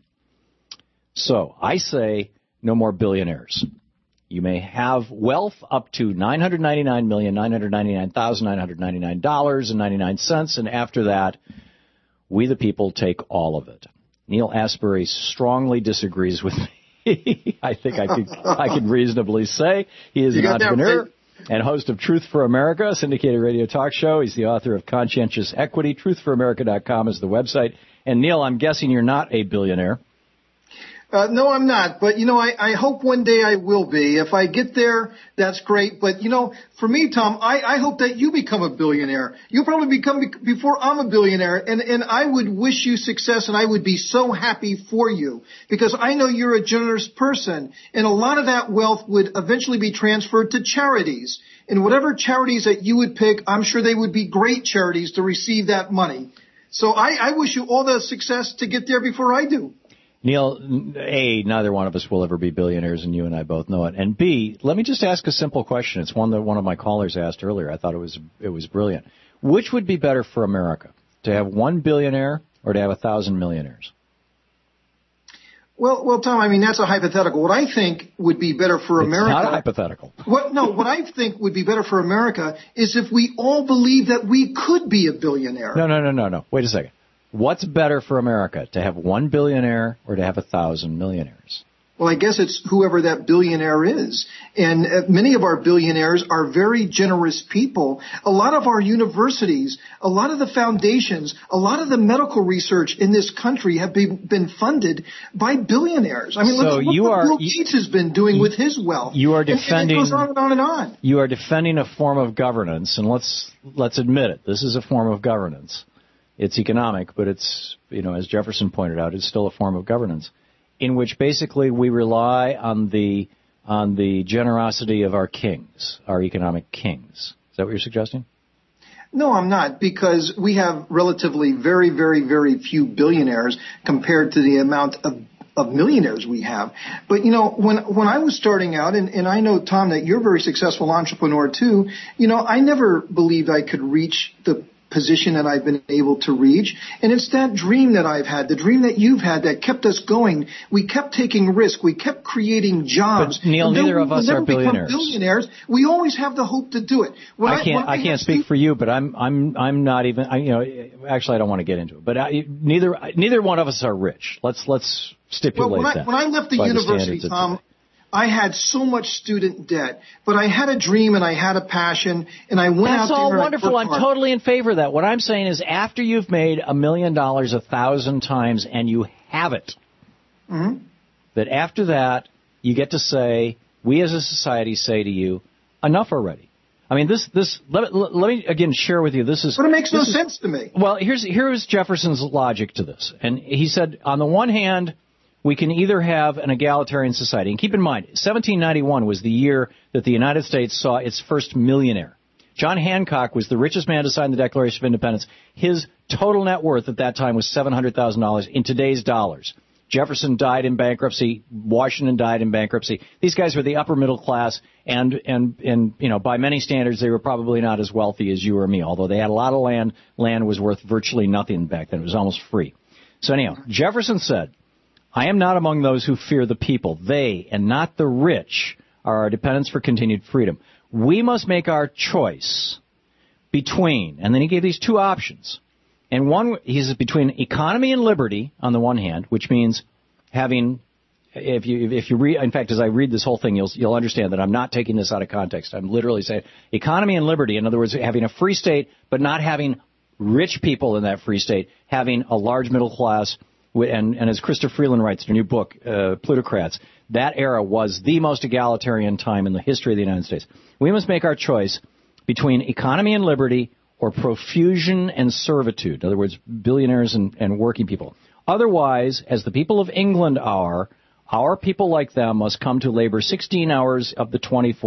So I say no more billionaires. You may have wealth up to nine hundred ninety-nine million nine hundred ninety-nine thousand nine hundred ninety-nine dollars and ninety-nine cents, and after that, we the people take all of it. Neil Asbury strongly disagrees with me. I think I could I could reasonably say he is an entrepreneur and host of Truth for America, a syndicated radio talk show. He's the author of Conscientious Equity. truth for america dot com is the website. And Neil, I'm guessing you're not a billionaire.
Uh, no, I'm not. But, you know, I, I hope one day I will be. If I get there, that's great. But, you know, for me, Tom, I, I hope that you become a billionaire. You'll probably become be- before I'm a billionaire. And, and I would wish you success, and I would be so happy for you because I know you're a generous person. And a lot of that wealth would eventually be transferred to charities. And whatever charities that you would pick, I'm sure they would be great charities to receive that money. So I, I wish you all the success to get there before I do.
Neil, A, neither one of us will ever be billionaires, and you and I both know it. And B, let me just ask a simple question. It's one that one of my callers asked earlier. I thought it was it was brilliant. Which would be better for America, to have one billionaire or to have a thousand millionaires?
Well, well, Tom, I mean, that's a hypothetical. What I think would be better for
It's
America...
not a hypothetical.
What, no, what I think would be better for America is if we all believe that we could be a billionaire.
No, no, no, no, no. Wait a second. What's better for America, to have one billionaire or to have a thousand millionaires?
Well, I guess it's whoever that billionaire is. And uh, many of our billionaires are very generous people. A lot of our universities, a lot of the foundations, a lot of the medical research in this country have been, been funded by billionaires. I mean,
so
look at what
you are,
Bill Gates has been doing
you,
with his wealth.
You are defending,
and, and it goes on and on and on.
You are defending a form of governance, and let's let's admit it. This is a form of governance. It's economic, but it's, you know, as Jefferson pointed out, it's still a form of governance in which basically we rely on the on the generosity of our kings, our economic kings. Is that what you're suggesting?
No, I'm not, because we have relatively very, very, very few billionaires compared to the amount of of millionaires we have. But, you know, when when I was starting out, and, and I know, Tom, that you're a very successful entrepreneur too, you know, I never believed I could reach the position that I've been able to reach. And it's that dream that I've had, the dream that you've had that kept us going. We kept taking risk. We kept creating jobs.
But Neil, neither of us are billionaires.
billionaires. We always have the hope to do it. When
I can't. I, I can't speak for you, but I'm. I'm. I'm not even. I, you know. Actually, I don't want to get into it. But I, neither. Neither one of us are rich. Let's. Let's stipulate
well, when I,
that.
When I left the university, Tom, I had so much student debt, but I had a dream and I had a passion, and I went
That's
out there.
That's all
and
wonderful.
I
I'm
hard.
totally in favor of that. What I'm saying is, after you've made a million dollars a thousand times and you have it,
mm-hmm.
that after that you get to say, we as a society say to you, enough already. I mean, this this let, let, let me again share with you. This is.
But it makes no
is,
sense to me.
Well, here's here's Jefferson's logic to this, and he said, on the one hand, we can either have an egalitarian society. And keep in mind, seventeen ninety-one was the year that the United States saw its first millionaire. John Hancock was the richest man to sign the Declaration of Independence. His total net worth at that time was seven hundred thousand dollars in today's dollars. Jefferson died in bankruptcy. Washington died in bankruptcy. These guys were the upper middle class, and, and, and, you know, by many standards, they were probably not as wealthy as you or me, although they had a lot of land. Land was worth virtually nothing back then. It was almost free. So anyhow, Jefferson said, I am not among those who fear the people. They, and not the rich, are our dependents for continued freedom. We must make our choice between, and then he gave these two options. And one, he says, between economy and liberty on the one hand, which means having, if you, if you read, in fact, as I read this whole thing, you'll, you'll understand that I'm not taking this out of context. I'm literally saying economy and liberty. In other words, having a free state, but not having rich people in that free state, having a large middle class. And, and as Christopher Freeland writes in a new book, uh, Plutocrats, that era was the most egalitarian time in the history of the United States. We must make our choice between economy and liberty or profusion and servitude. In other words, billionaires and, and working people. Otherwise, as the people of England are, our people like them must come to labor sixteen hours of the twenty-four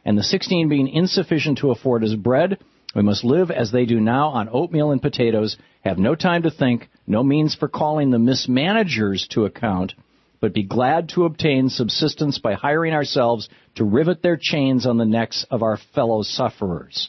and the sixteen being insufficient to afford us bread. We must live as they do now on oatmeal and potatoes, have no time to think, no means for calling the mismanagers to account, but be glad to obtain subsistence by hiring ourselves to rivet their chains on the necks of our fellow sufferers.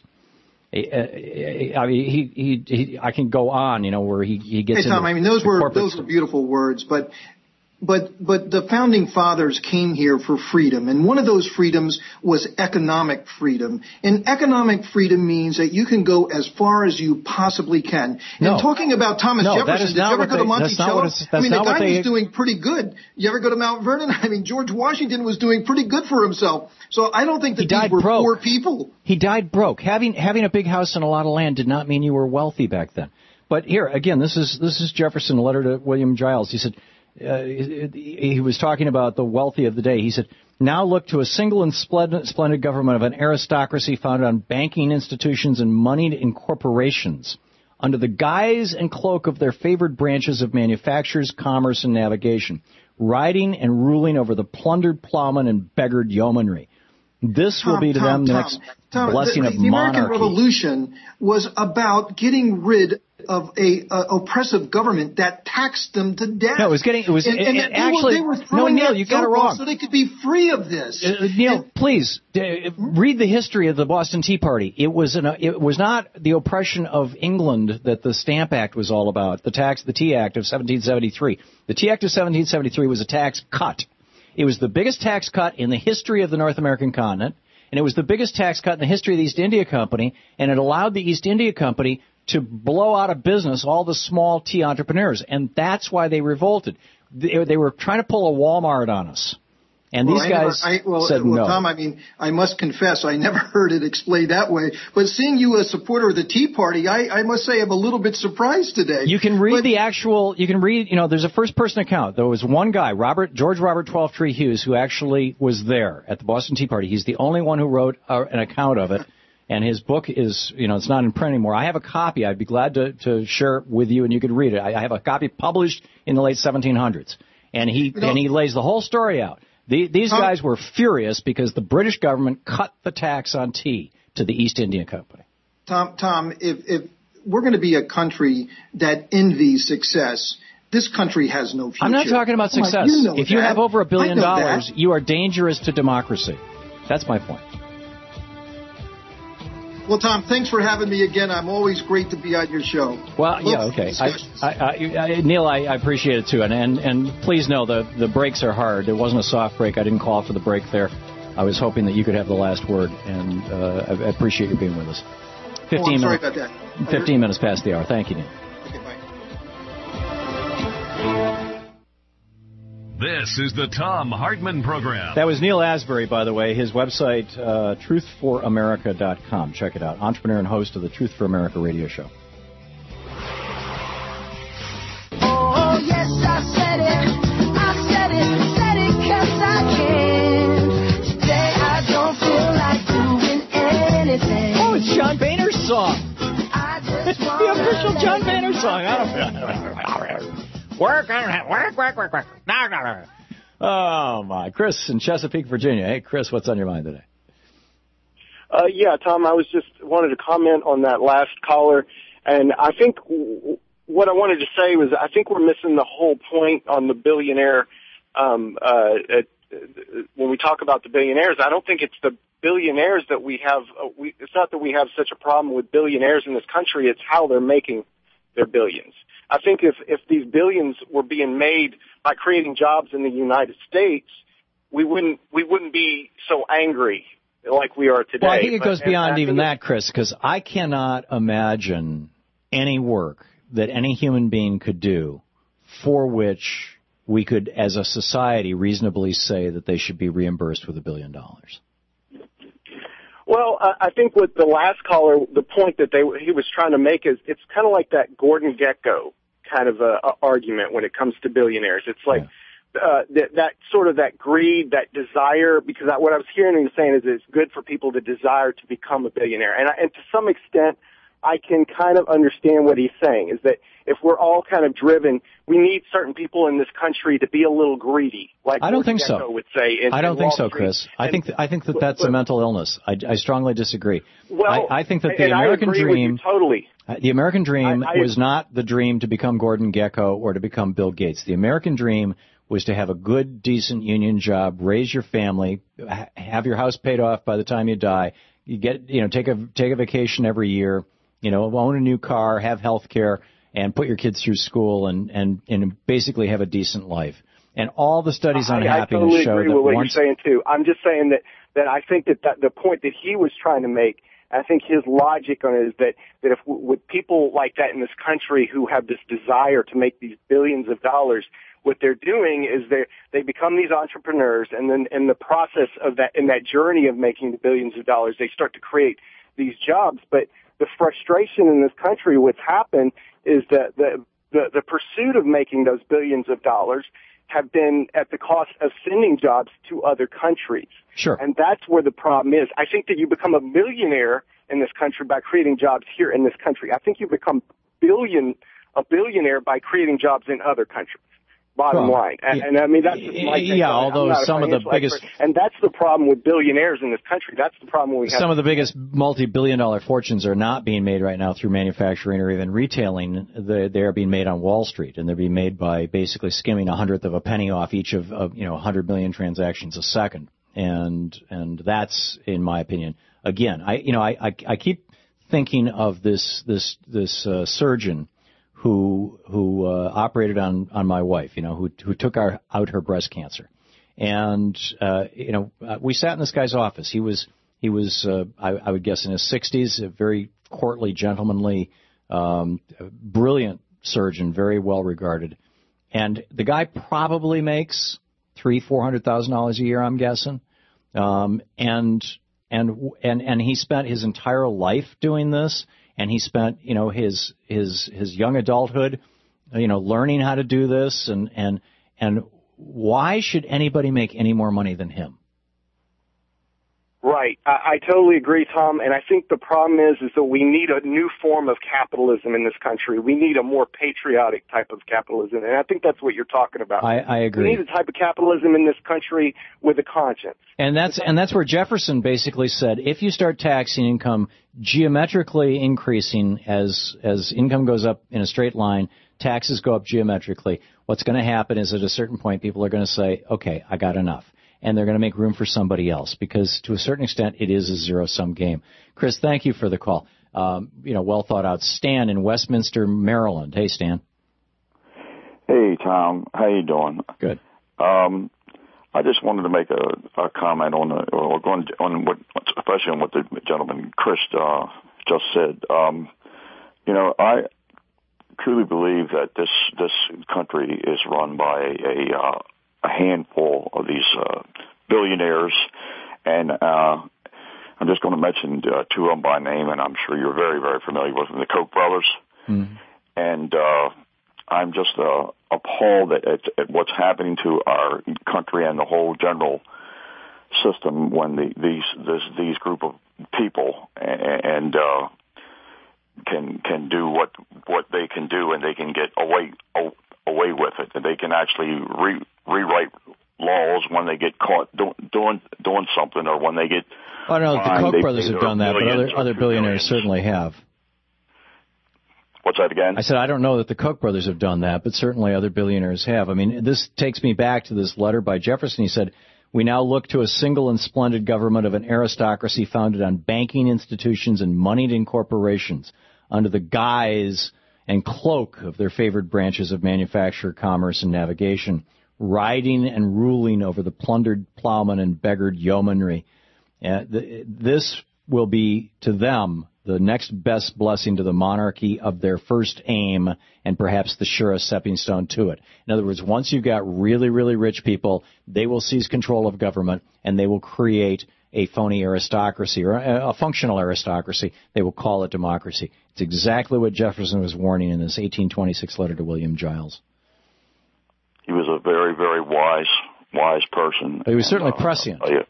I mean, he, he, he, I can go on, you know, where he, he gets
hey, Tom,
into
I mean, those were,
corporate...
those were beautiful words, but, but, but the founding fathers came here for freedom, and one of those freedoms was economic freedom. And economic freedom means that you can go as far as you possibly can.
No.
And talking about Thomas
No,
Jefferson, did you ever go to
they,
Monticello? I mean, the guy
they...
was doing pretty good. You ever go to Mount Vernon? I mean, George Washington was doing pretty good for himself. So I don't think that these were
broke.
poor people.
He died broke. Having having a big house and a lot of land did not mean you were wealthy back then. But here, again, this is this is Jefferson, a letter to William Giles. He said, uh, he was talking about the wealthy of the day. He said, now look to a single and splendid, splendid government of an aristocracy founded on banking institutions and moneyed in corporations, under the guise and cloak of their favored branches of manufactures, commerce, and navigation, riding and ruling over the plundered plowmen and beggared yeomanry. This
Tom,
will be to
Tom,
them the
Tom,
next
Tom,
blessing
the,
of
the
monarchy.
American Revolution was about getting rid of a uh, oppressive government that taxed them to death.
No, it was getting. It was
and, and
it,
they
actually.
Were, they were
no,
throwing
Neil,
that
you got it
dope
wrong.
off so they could be free of this.
Uh, Neil,
and,
please d- read the history of the Boston Tea Party. It was an. It was not the oppression of England that the Stamp Act was all about. The tax, the Tea Act of seventeen seventy-three. The Tea Act of seventeen seventy-three was a tax cut. It was the biggest tax cut in the history of the North American continent. And it was the biggest tax cut in the history of the East India Company, and it allowed the East India Company to blow out of business all the small tea entrepreneurs, and that's why they revolted. They, they were trying to pull a Walmart on us, and
well,
these
I
guys
never, I, well,
said
well,
no.
Tom, I mean, I must confess, I never heard it explained that way. But seeing you a supporter of the Tea Party, I, I must say I'm a little bit surprised today.
You can read
but,
the actual, you can read, you know, there's a first-person account. There was one guy, Robert George Robert Twelftree Hughes, who actually was there at the Boston Tea Party. He's the only one who wrote uh, an account of it. And his book is, you know, it's not in print anymore. I have a copy. I'd be glad to, to share it with you, and you could read it. I, I have a copy published in the late seventeen hundreds. And he, you know, and he lays the whole story out. The, these Tom, guys were furious because the British government cut the tax on tea to the East India Company.
Tom, Tom, if, if we're going to be a country that envies success, this country has no future.
I'm not talking about success.
On, you know
if
that.
you have over a billion dollars,
that.
you are dangerous to democracy. That's my point.
Well, Tom, thanks for having me again. I'm always great to be on your show.
Well,
Love
yeah, okay. I, I, I, I, Neil, I, I appreciate it, too. And, and, and please know the, the breaks are hard. It wasn't a soft break. I didn't call for the break there. I was hoping that you could have the last word, and uh, I, I appreciate you being with us.
fifteen oh, I'm sorry
minutes,
about that.
fifteen minutes past the hour. Thank you, Neil.
Okay, bye.
This is the Thom Hartmann Program.
That was Neil Asbury, by the way. His website, uh, truth for america dot com. Check it out. Entrepreneur and host of the Truth for America radio show.
Oh, yes, I said it. I said it. Said it 'cause I can. Today I don't feel like doing anything.
Oh, it's John Boehner's song.
I just
the official John Boehner song. I don't Work, work, work, work, work. No, no, no. Oh, my. Chris in Chesapeake, Virginia. Hey, Chris, what's on your mind today?
Uh, yeah, Tom, I was just wanted to comment on that last caller. And I think w- what I wanted to say was I think we're missing the whole point on the billionaire. Um, uh, it, when we talk about the billionaires, I don't think it's the billionaires that we have. Uh, we, it's not that we have such a problem with billionaires in this country. It's how they're making their billions. I think if, if these billions were being made by creating jobs in the United States, we wouldn't we wouldn't be so angry like we are today.
Well, I think it
but,
goes beyond even
it,
that, Chris, because I cannot imagine any work that any human being could do for which we could, as a society, reasonably say that they should be reimbursed with a billion dollars.
Well, I think with the last caller, the point that they he was trying to make is it's kind of like that Gordon Gekko kind of a, a argument when it comes to billionaires. It's like yeah. uh, that, that sort of that greed, that desire, because I, what I was hearing him saying is it's good for people to desire to become a billionaire. And, I, and to some extent, I can kind of understand what he's saying, is that if we're all kind of driven, we need certain people in this country to be a little greedy, like
I don't think
Gecko
so.
would say. In,
I don't
in
think
Wall
so,
Street.
Chris. I
And,
think th- I think that that's
but,
a mental illness. I, I strongly disagree.
Well,
I, I think that the
and
American
I agree
dream,
with you totally.
uh, the American dream
I, I,
was not the dream to become Gordon Gekko or to become Bill Gates. The American dream was to have a good, decent union job, raise your family, ha- have your house paid off by the time you die. You get, you know, take a take a vacation every year. You know, own a new car, have health care, and put your kids through school, and and and basically have a decent life. And all the studies on
I, I
happiness
totally
show
agree
that
with what
once
you're saying too. I'm just saying that that I think that, that the point that he was trying to make, I think his logic on it is that that if with people like that in this country who have this desire to make these billions of dollars, what they're doing is they they become these entrepreneurs, and then in the process of that, in that journey of making the billions of dollars, they start to create these jobs. But the frustration in this country, what's happened is that the, the the pursuit of making those billions of dollars have been at the cost of sending jobs to other countries.
Sure.
And that's where the problem is. I think that you become a millionaire in this country by creating jobs here in this country. I think you become billion a billionaire by creating jobs in other countries. Bottom
well,
line, and,
yeah,
and I mean that's just my take
yeah.
on it. I'm
Although
not a
some of the
financial
biggest,
expert. And that's the problem with billionaires in this country. That's the problem we have.
some of the biggest multi-billion-dollar fortunes are not being made right now through manufacturing or even retailing. They're, they're being made on Wall Street, and they're being made by basically skimming a hundredth of a penny off each of, of you know one hundred million transactions a second. And and that's, in my opinion, again, I you know I I, I keep thinking of this this this uh, surgeon who who uh, operated on on my wife, you know, who who took our, out her breast cancer, and uh, you know, uh, we sat in this guy's office. He was he was uh, I, I would guess in his sixties, a very courtly, gentlemanly, um, brilliant surgeon, very well regarded, and the guy probably makes three four hundred thousand dollars a year, I'm guessing, um, and and and and he spent his entire life doing this. And he spent, you know, his his his young adulthood, you know, learning how to do this. And and and why should anybody make any more money than him?
Right. I, I totally agree, Tom. And I think the problem is, is that we need a new form of capitalism in this country. We need a more patriotic type of capitalism. And I think that's what you're talking about.
I, I agree.
We need a type of capitalism in this country with a conscience.
And that's and that's where Jefferson basically said, if you start taxing income geometrically increasing as as income goes up in a straight line, taxes go up geometrically, what's going to happen is at a certain point people are going to say, okay, I got enough. And they're going to make room for somebody else, because to a certain extent it is a zero-sum game. Chris, thank you for the call. Um, you know, well thought out. Stan in Westminster, Maryland. Hey, Stan.
Hey, Tom. How you doing?
Good.
Um, I just wanted to make a, a comment on the, or going on what, especially on what the gentleman Chris uh, just said. Um, you know, I truly believe that this this country is run by a uh, a handful of these uh, billionaires, and uh, I'm just going to mention uh, two of them by name, and I'm sure you're very, very familiar with them, the Koch brothers. Mm-hmm. And uh, I'm just uh, appalled at, at, at what's happening to our country and the whole general system when the, these this, these group of people and, and uh, can can do what what they can do, and they can get away away with it, and they can actually re, rewrite laws when they get caught do, doing doing something, or when they get.
I don't know if the Koch brothers have done that, but other other billionaires
millions.
certainly have.
What's that again?
I said I don't know that the Koch brothers have done that, but certainly other billionaires have. I mean, this takes me back to this letter by Jefferson. He said, "We now look to a single and splendid government of an aristocracy founded on banking institutions and moneyed in corporations under the guise and cloak of their favored branches of manufacture, commerce, and navigation, riding and ruling over the plundered plowmen and beggared yeomanry. Uh, the, this will be, to them, the next best blessing to the monarchy of their first aim, and perhaps the surest stepping stone to it." In other words, once you've got really, really rich people, they will seize control of government, and they will create a phony aristocracy, or a, a functional aristocracy. They will call it democracy. It's exactly what Jefferson was warning in this eighteen twenty-six letter to William Giles.
He was a very, very wise, wise person.
He was certainly
uh,
prescient.
Uh, yeah.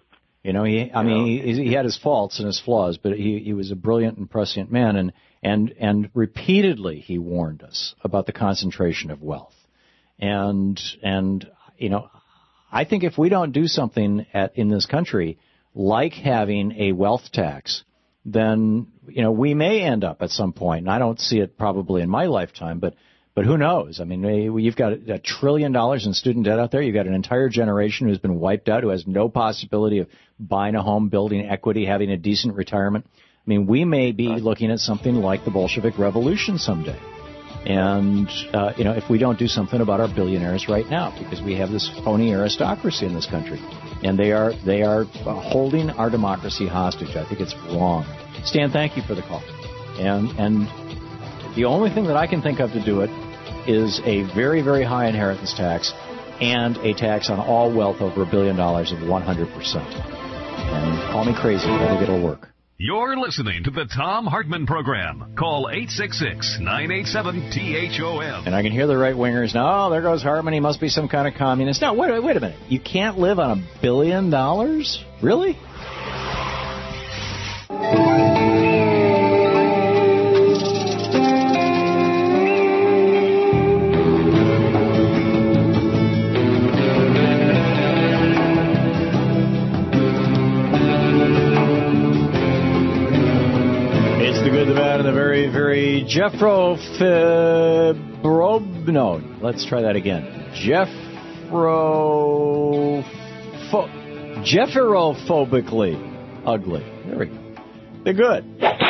You know, he, I mean, he, he had his faults and his flaws, but he, he was a brilliant and prescient man, and, and, and repeatedly he warned us about the concentration of wealth. And, and, you know, I think if we don't do something at, in this country, like having a wealth tax, then, you know, we may end up at some point, and I don't see it probably in my lifetime, but But who knows? I mean, you've got a trillion dollars in student debt out there. You've got an entire generation who's been wiped out, who has no possibility of buying a home, building equity, having a decent retirement. I mean, we may be looking at something like the Bolshevik Revolution someday. And, uh, you know, if we don't do something about our billionaires right now, because we have this phony aristocracy in this country. And they are, they are holding our democracy hostage. I think it's wrong. Stan, thank you for the call. And, and, the only thing that I can think of to do it is a very, very high inheritance tax and a tax on all wealth over a billion dollars of one hundred percent. And call me crazy, but I think it'll work.
You're listening to the Thom Hartmann Program. Call eight six six, nine eight seven, T H O M.
And I can hear the right-wingers now, oh, there goes Hartmann, he must be some kind of communist. No, wait, wait a minute. You can't live on a billion dollars? Really? Very Jeffro Fibrob. No, let's try that again. Jeffro. Jefferophobically ugly. There we go. They're good.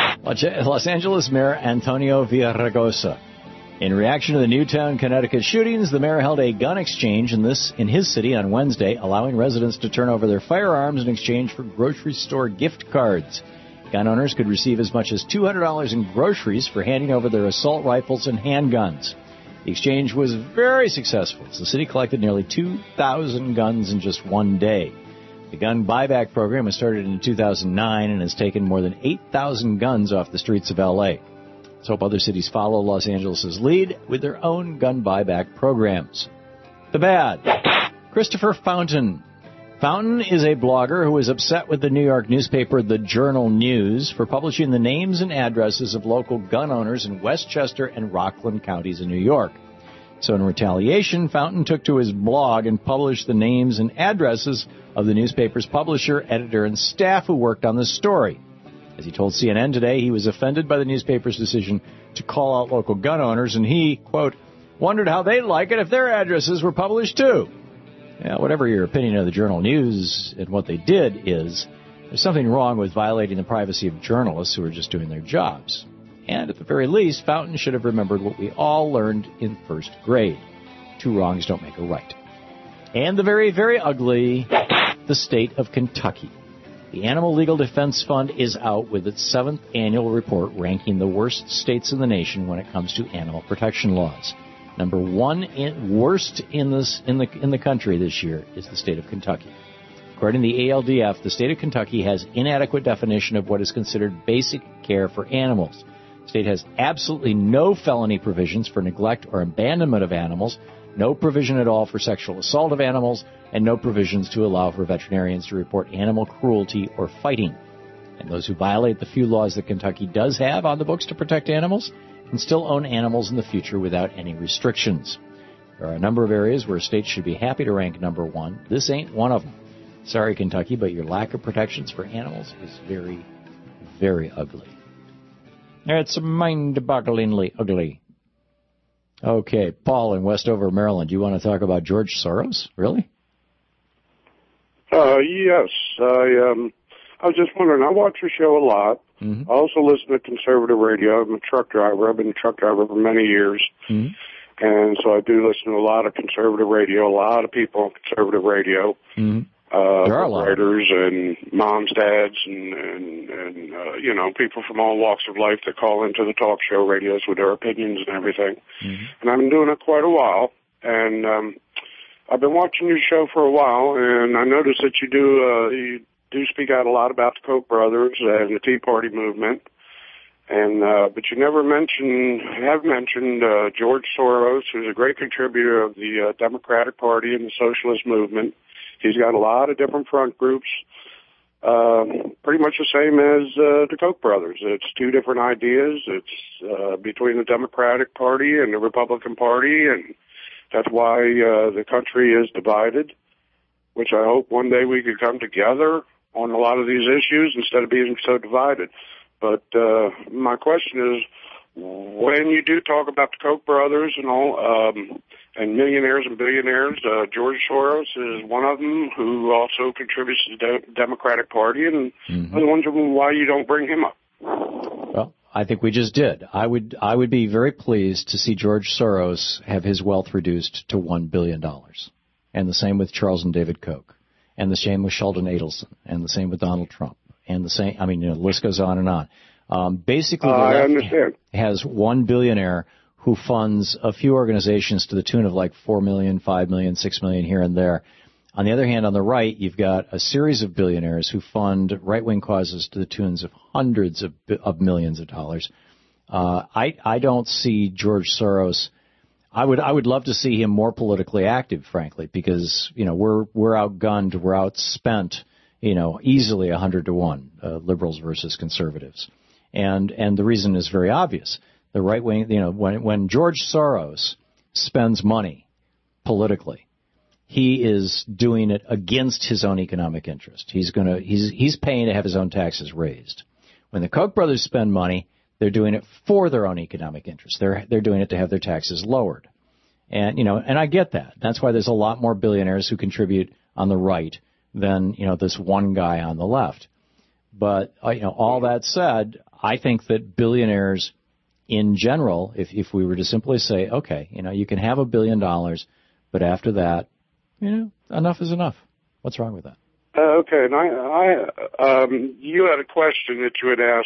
Los Angeles Mayor Antonio Villaraigosa. In reaction to the Newtown, Connecticut shootings, the mayor held a gun exchange in this in his city on Wednesday, allowing residents to turn over their firearms in exchange for grocery store gift cards. Gun owners could receive as much as two hundred dollars in groceries for handing over their assault rifles and handguns. The exchange was very successful, as the city collected nearly two thousand guns in just one day. The gun buyback program was started in two thousand nine and has taken more than eight thousand guns off the streets of L A. Let's hope other cities follow Los Angeles' lead with their own gun buyback programs. The bad. Christopher Fountain. Fountain is a blogger who is upset with the New York newspaper The Journal News for publishing the names and addresses of local gun owners in Westchester and Rockland counties in New York. So in retaliation, Fountain took to his blog and published the names and addresses of the newspaper's publisher, editor, and staff who worked on the story. As he told C N N today, he was offended by the newspaper's decision to call out local gun owners, and he, quote, wondered how they'd like it if their addresses were published too. Yeah, whatever your opinion of the Journal News and what they did is, there's something wrong with violating the privacy of journalists who are just doing their jobs. And at the very least, Fountain should have remembered what we all learned in first grade. Two wrongs don't make a right. And the very, very ugly, the state of Kentucky. The Animal Legal Defense Fund is out with its seventh annual report ranking the worst states in the nation when it comes to animal protection laws. Number one in, worst in this in the in the country this year is the state of Kentucky. According to the A L D F, the state of Kentucky has inadequate definition of what is considered basic care for animals. The state has absolutely no felony provisions for neglect or abandonment of animals, no provision at all for sexual assault of animals, and no provisions to allow for veterinarians to report animal cruelty or fighting. And those who violate the few laws that Kentucky does have on the books to protect animals can still own animals in the future without any restrictions. There are a number of areas where states should be happy to rank number one. This ain't one of them. Sorry, Kentucky, but your lack of protections for animals is very, very ugly. It's mind-bogglingly ugly. Okay, Paul in Westover, Maryland. You want to talk about George Soros? Really?
Uh, yes. I, um, I was just wondering, I watch your show a lot. Mm-hmm. I also listen to conservative radio. I'm a truck driver. I've been a truck driver for many years. Mm-hmm. And so I do listen to a lot of conservative radio, a lot of people on conservative radio. Mm-hmm. Uh,
there are a lot.
Writers and moms, dads, and, and, and uh, you know, people from all walks of life that call into the talk show radios with their opinions and everything. Mm-hmm. And I've been doing it quite a while. And um, I've been watching your show for a while, and I noticed that you do uh, you do speak out a lot about the Koch brothers and the Tea Party movement. And uh, but you never mention have mentioned uh, George Soros, who's a great contributor of the uh, Democratic Party and the socialist movement. He's got a lot of different front groups. um, pretty much the same as uh, the Koch brothers. It's two different ideas. It's uh, between the Democratic Party and the Republican Party, and that's why uh, the country is divided, which I hope one day we could come together on a lot of these issues instead of being so divided. But uh, my question is, when you do talk about the Koch brothers and all, um, and millionaires and billionaires, uh, George Soros is one of them who also contributes to the De- Democratic Party, and mm-hmm. I was wondering why you don't bring him up.
Well, I think we just did. I would I would be very pleased to see George Soros have his wealth reduced to one billion dollars. And the same with Charles and David Koch. And the same with Sheldon Adelson. And the same with Donald Trump. And the same, I mean, you know, the list goes on and on. Um, basically, the
uh,
left has one billionaire who funds a few organizations to the tune of like four million, five million, six million here and there. On the other hand, on the right, you've got a series of billionaires who fund right-wing causes to the tunes of hundreds of, of millions of dollars. Uh, I, I don't see George Soros. I would, I would love to see him more politically active, frankly, because, you know, we're, we're outgunned, we're outspent, you know, easily a hundred to one, uh, liberals versus conservatives. And, and the reason is very obvious. The right wing, you know, when, when George Soros spends money politically, he is doing it against his own economic interest. He's gonna, he's, he's paying to have his own taxes raised. When the Koch brothers spend money, they're doing it for their own economic interest. They're, they're doing it to have their taxes lowered. And, you know, and I get that. That's why there's a lot more billionaires who contribute on the right than, you know, this one guy on the left. But, uh, you know, all that said, I think that billionaires in general, if, if we were to simply say, okay, you know, you can have a billion dollars, but after that, you know, enough is enough. What's wrong with that?
Uh, okay, and I, I, um, you had a question that you had asked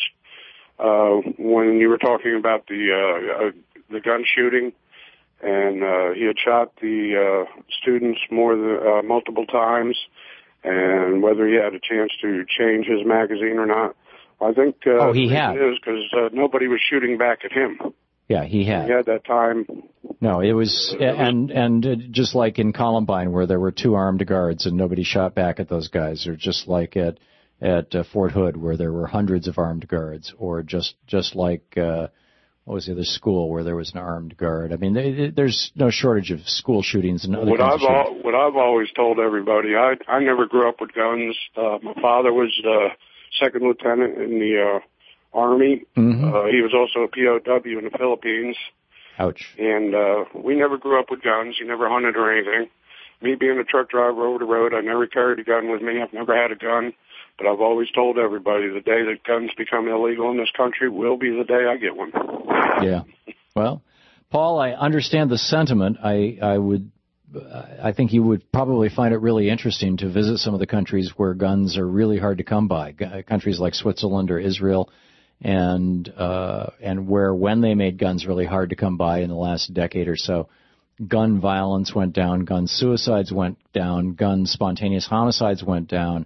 uh, when you were talking about the uh, uh, the gun shooting, and uh, he had shot the uh, students more than uh, multiple times, and whether he had a chance to change his magazine or not. I think uh,
oh, he had.
It is because uh, nobody was shooting back at him.
Yeah, he had.
He had that time.
No, it was, and and just like in Columbine, where there were two armed guards and nobody shot back at those guys, or just like at at uh, Fort Hood, where there were hundreds of armed guards, or just just like uh, what was the other school where there was an armed guard. I mean, they, there's no shortage of school shootings and other
what
kinds
I've
of shootings.
al- what I've always told everybody, I I never grew up with guns. Uh, my father was uh, second lieutenant in the uh, Army.
Mm-hmm.
Uh, he was also a P O W in the Philippines.
Ouch.
And uh, we never grew up with guns. He never hunted or anything. Me being a truck driver over the road, I never carried a gun with me. I've never had a gun. But I've always told everybody the day that guns become illegal in this country will be the day I get one.
Yeah. Well, Paul, I understand the sentiment. I, I would, I think you would probably find it really interesting to visit some of the countries where guns are really hard to come by. G- countries like Switzerland or Israel. And uh, and where when they made guns really hard to come by in the last decade or so, gun violence went down, gun suicides went down, gun spontaneous homicides went down,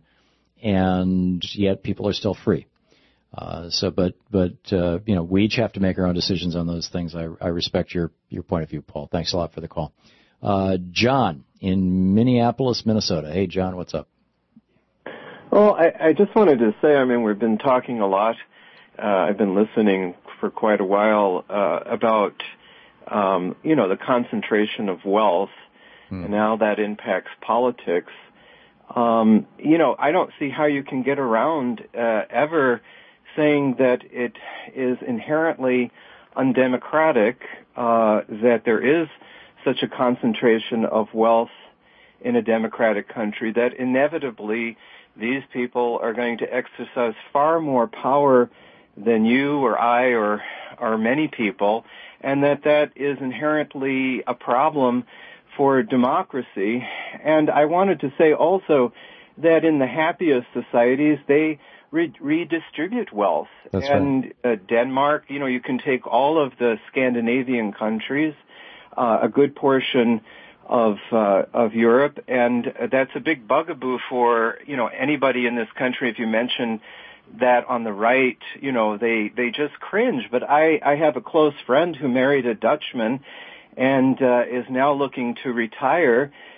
and yet people are still free. Uh, so, but but uh, you know, we each have to make our own decisions on those things. I, I respect your your point of view, Paul. Thanks a lot for the call. Uh, John in Minneapolis, Minnesota. Hey, John, what's up?
Well, I, I just wanted to say, I mean, we've been talking a lot. Uh, I've been listening for quite a while uh, about, um, you know, the concentration of wealth mm. and how that impacts politics. Um, you know, I don't see how you can get around uh, ever saying that it is inherently undemocratic uh, that there is such a concentration of wealth in a democratic country, that inevitably these people are going to exercise far more power than you or I or or many people, and that that is inherently a problem for democracy. And I wanted to say also that in the happiest societies, they re- redistribute wealth.
That's
and right. uh, Denmark, you know, you can take all of the Scandinavian countries, uh, a good portion of uh, of Europe, and that's a big bugaboo for, you know, anybody in this country. If you mention that on the right, you know, they, they just cringe. But I, I have a close friend who married a Dutchman and uh, is now looking to retire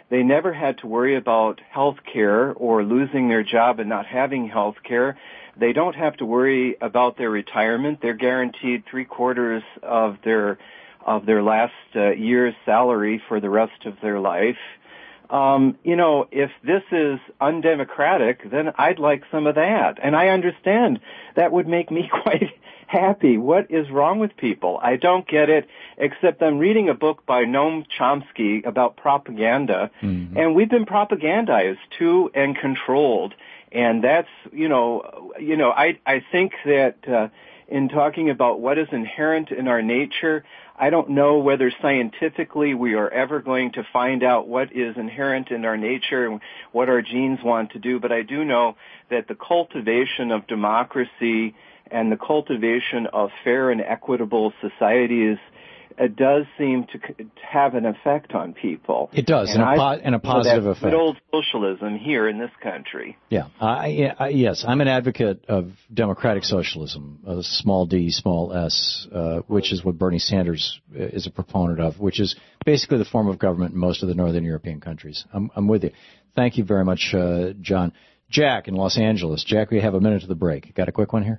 They never had to worry about health care or losing their job and not having health care. They don't have to worry about their retirement. They're guaranteed three quarters of their of their last uh, year's salary for the rest of their life. Um, you know, if this is undemocratic, then I'd like some of that. And I understand that would make me quite happy. What is wrong with people? I don't get it, except I'm reading a book by Noam Chomsky about propaganda, mm-hmm. and we've been propagandized to and controlled. And that's, you know, you know, I, I think that, uh, in talking about what is inherent in our nature, I don't know whether scientifically we are ever going to find out what is inherent in our nature and what our genes want to do, but I do know that the cultivation of democracy and the cultivation of fair and equitable societies it does seem to have an effect on people.
It does, and, and, a, po- and a positive effect.
Good old socialism here in this country.
Yeah, I, I, yes, I'm an advocate of democratic socialism, uh, small d, small s, uh, which is what Bernie Sanders is a proponent of, which is basically the form of government in most of the northern European countries. I'm, I'm with you. Thank you very much, uh, John. Jack in Los Angeles. Jack, we have a minute to the break. Got a quick one here?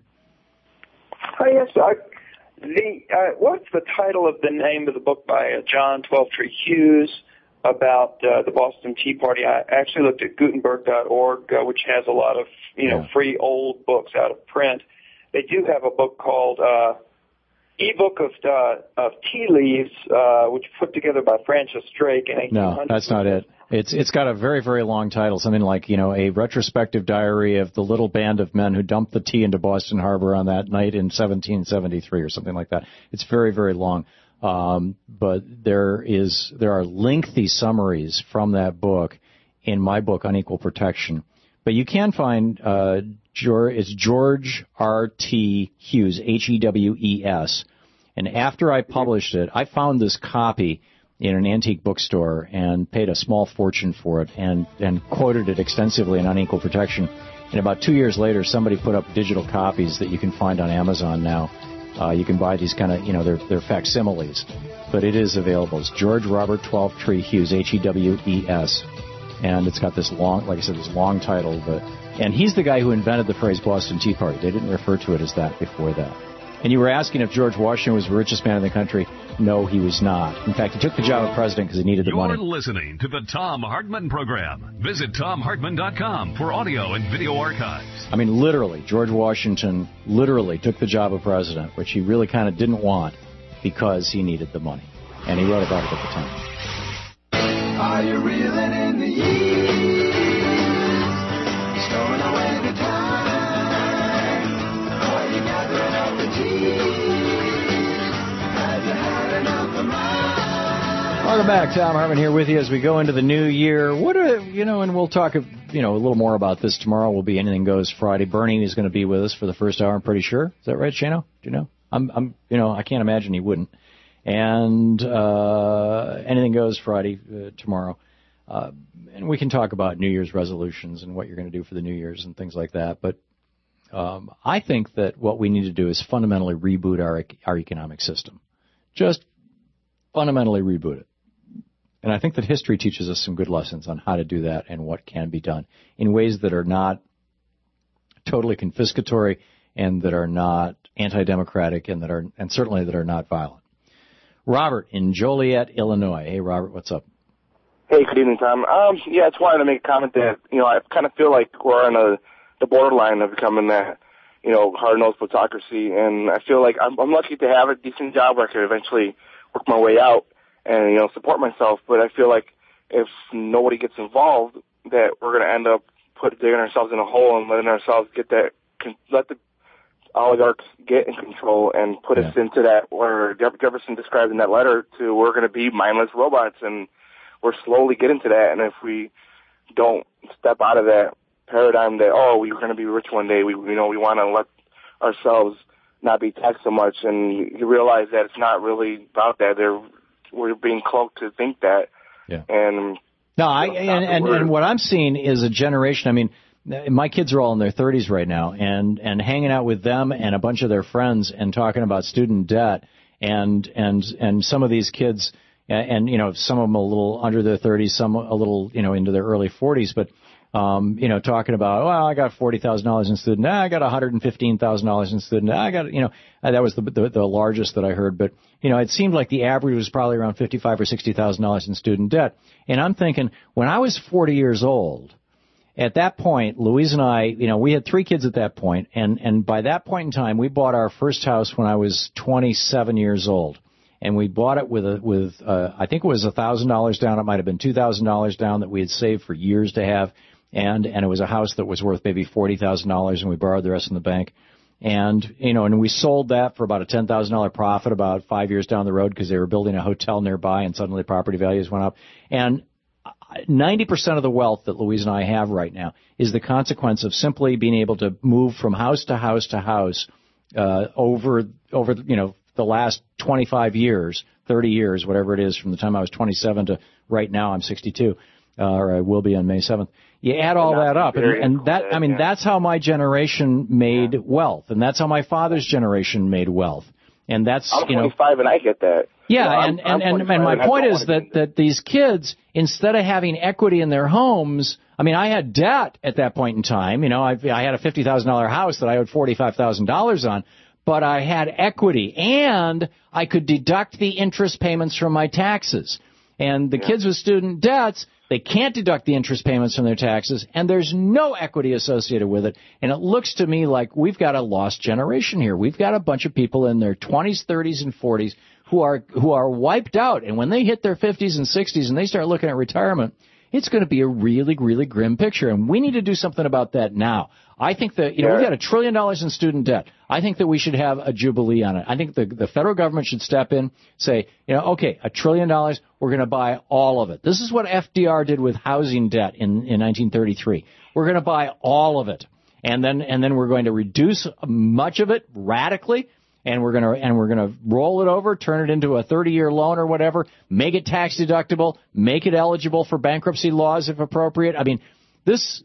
Oh, yes, I... The uh, what's the title of the name of the book by uh, John Twelvetree Hughes about uh, the Boston Tea Party? I actually looked at Gutenberg dot org, uh, which has a lot of you know yeah. free old books out of print. They do have a book called uh, E-Book of uh, of Tea Leaves, uh, which put together by Francis Drake in eighteen hundred.
No, that's not it. It's it's got a very, very long title, something like, you know, a retrospective diary of the little band of men who dumped the tea into Boston Harbor on that night in seventeen seventy-three or something like that. It's very, very long. Um, but there is there are lengthy summaries from that book in my book on equal protection. But you can find uh, George, it's George R T Hughes, H E W E S. And after I published it, I found this copy in an antique bookstore and paid a small fortune for it and, and quoted it extensively in Unequal Protection. And about two years later, somebody put up digital copies that you can find on Amazon now. Uh, you can buy these kind of, you know, they're, they're facsimiles. But it is available. It's George Robert Twelvetree Hughes, H E W E S. And it's got this long, like I said, this long title. But, and he's the guy who invented the phrase Boston Tea Party. They didn't refer to it as that before that. And you were asking if George Washington was the richest man in the country. No, he was not. In fact, he took the job of president because he needed the
You're
money.
You're listening to the Thom Hartmann Program. Visit Thom Hartmann dot com for audio and video archives.
I mean, literally, George Washington literally took the job of president, which he really kind of didn't want because he needed the money. And he wrote about it at the time.
Are you reeling in the years? Stowing away the time? Are you gathering up the tears? Have you had enough of mine?
Welcome back. Thom Hartmann here with you as we go into the new year. What are, you know, and we'll talk, you know, a little more about this tomorrow. Will be Anything Goes Friday. Bernie is going to be with us for the first hour, I'm pretty sure. Is that right, Shano? Do you know? I'm, I'm, you know, I can't imagine he wouldn't. And uh, Anything Goes Friday uh, tomorrow. Uh, and we can talk about New Year's resolutions and what you're going to do for the New Year's and things like that. But um, I think that what we need to do is fundamentally reboot our our economic system. Just fundamentally reboot it. And I think that history teaches us some good lessons on how to do that and what can be done in ways that are not totally confiscatory and that are not anti-democratic and that are and certainly that are not violent. Robert in Joliet, Illinois. Hey, Robert, what's up?
Hey, good evening, Tom. Um, yeah, I just wanted to make a comment that, you know, I kind of feel like we're on a, the borderline of becoming that, you know, hard-nosed plutocracy, and I feel like I'm, I'm lucky to have a decent job where I could eventually work my way out and, you know, support myself, but I feel like if nobody gets involved, that we're going to end up put, digging ourselves in a hole and letting ourselves get that, let the oligarchs get in control and put yeah. us into that where Jefferson described in that letter to we're going to be mindless robots, and we're slowly getting to that. And if we don't step out of that paradigm that, oh, we're going to be rich one day, we you know we want to let ourselves not be taxed so much, and you realize that it's not really about that. They're we're being cloaked to think that.
Yeah.
And
no, I and and, and what I'm seeing is a generation. I mean, my kids are all in their thirties right now, and, and hanging out with them and a bunch of their friends and talking about student debt, and and and some of these kids, and, and you know, some of them a little under their thirties, some a little, you know, into their early forties, but, um, you know, talking about, well, I got forty thousand dollars in student, ah, I got one hundred fifteen thousand dollars in student, ah, I got, you know, uh, that was the, the the largest that I heard, but, you know, it seemed like the average was probably around fifty-five or sixty thousand dollars in student debt. And I'm thinking, when I was forty years old, at that point, Louise and I, you know, we had three kids at that point, and, and by that point in time, we bought our first house when I was twenty-seven years old. And we bought it with a, with, uh, I think it was one thousand dollars down. It might have been two thousand dollars down that we had saved for years to have. And, and it was a house that was worth maybe forty thousand dollars, and we borrowed the rest in the bank. And, you know, and we sold that for about a ten thousand dollars profit about five years down the road because they were building a hotel nearby, and suddenly property values went up. And ninety percent of the wealth that Louise and I have right now is the consequence of simply being able to move from house to house to house uh, over, over you know, the last twenty-five years, thirty years, whatever it is, from the time I was twenty-seven to right now I'm sixty-two, uh, or I will be on May seventh. You add all that up, and, and that, I mean, that's how my generation made wealth, and that's how my father's generation made wealth. And that's,
I'm
you know,
twenty-five and I get that.
Yeah,
You know,
and,
I'm,
and,
I'm
and, and my
and I
point
don't
is
wanna
that, that these kids, instead of having equity in their homes, I mean, I had debt at that point in time. You know, I, I had a fifty thousand dollars house that I owed forty-five thousand dollars on, but I had equity, and I could deduct the interest payments from my taxes. And the yeah. kids with student debts, they can't deduct the interest payments from their taxes, and there's no equity associated with it. And it looks to me like we've got a lost generation here. We've got a bunch of people in their twenties, thirties, and forties who are who are wiped out. And when they hit their fifties and sixties and they start looking at retirement, it's going to be a really, really grim picture. And we need to do something about that now. I think that, you know, we've got a trillion dollars in student debt. I think that we should have a jubilee on it. I think the, the federal government should step in, say, you know, okay, a trillion dollars, we're going to buy all of it. This is what F D R did with housing debt in, in nineteen thirty-three. We're going to buy all of it. And then, and then we're going to reduce much of it radically. And we're going to, and we're going to roll it over, turn it into a thirty-year loan or whatever, make it tax deductible, make it eligible for bankruptcy laws if appropriate. I mean, this,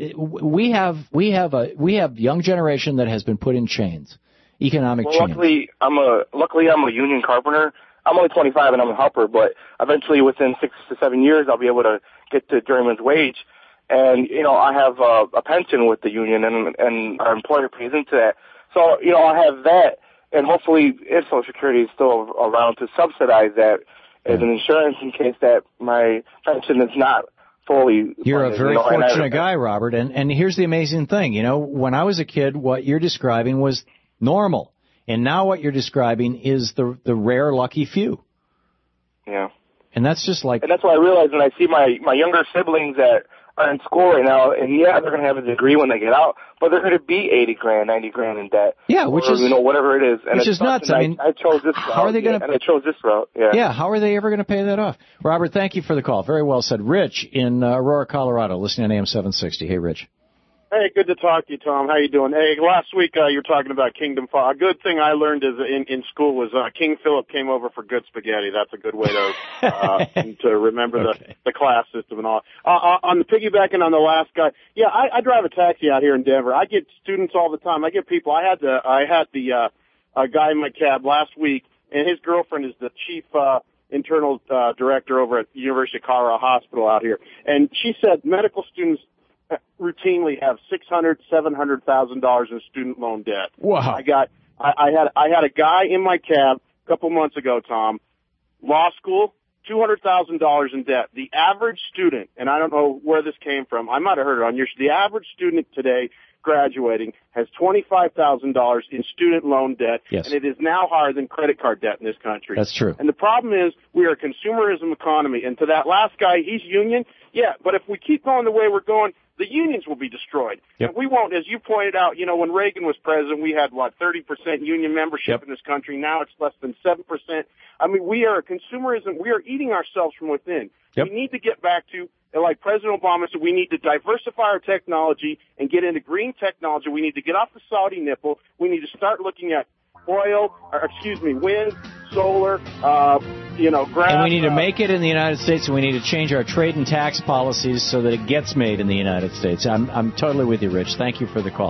we have, we have a, we have young generation that has been put in chains, economic
well,
chains.
Luckily, I'm a, luckily I'm a union carpenter. I'm only twenty-five and I'm a helper, but eventually within six to seven years, I'll be able to get to journeyman's wage. And, you know, I have a, a pension with the union, and, and our employer pays into that. So, you know, I have that. And hopefully, if Social Security is still around, to subsidize that as an insurance in case that my pension is not fully
You're
funded,
a very
you know,
fortunate
I,
guy, Robert. And, and here's the amazing thing. You know, when I was a kid, what you're describing was normal. And now what you're describing is the the rare lucky few.
Yeah.
And that's just like...
And that's what I realize when I see my, my younger siblings that are in school right now, and yeah, they're going to have a degree when they get out, but they're going to be eighty grand, ninety grand in debt.
Yeah, which
or,
is...
you know, whatever it is. And
which is nuts. I, I mean,
I chose this route.
How are they going to...
And I chose this route, yeah.
Yeah, how are they ever going to pay that off? Robert, thank you for the call. Very well said. Rich in uh, Aurora, Colorado, listening on A M seven sixty. Hey, Rich.
Hey, good to talk to you, Tom. How you doing? Hey, last week uh, you were talking about Kingdom Fall. A good thing I learned is in, in school was uh, King Philip came over for good spaghetti. That's a good way to uh, to remember okay. the, the class system and all. Uh, uh, on the piggybacking on the last guy, yeah, I, I drive a taxi out here in Denver. I get students all the time. I get people. I had the I had the uh, a guy in my cab last week, and his girlfriend is the chief uh, internal uh, director over at University of Colorado Hospital out here, and she said medical students routinely have six hundred, seven hundred thousand dollars in student loan debt.
Wow!
I got, I, I had, I had a guy in my cab a couple months ago, Tom, law school, two hundred thousand dollars in debt. The average student, and I don't know where this came from. I might have heard it on your. The average student today graduating has twenty-five thousand dollars in student loan debt,
yes.
and it is now higher than credit card debt in this country.
That's true.
And the problem is we are a consumerism economy. And to that last guy, he's union, yeah. But if we keep going the way we're going, the unions will be destroyed.
Yep.
And we won't, as you pointed out, you know, when Reagan was president, we had, what, thirty percent union membership
yep.
in this country. Now it's less than seven percent. I mean, we are a consumerism. We are eating ourselves from within.
Yep.
We need to get back to, like President Obama said, we need to diversify our technology and get into green technology. We need to get off the Saudi nipple. We need to start looking at oil, or excuse me, wind, solar, uh, you know, grass.
And we need to
uh,
make it in the United States, and we need to change our trade and tax policies so that it gets made in the United States. I'm I'm totally with you, Rich. Thank you for the call.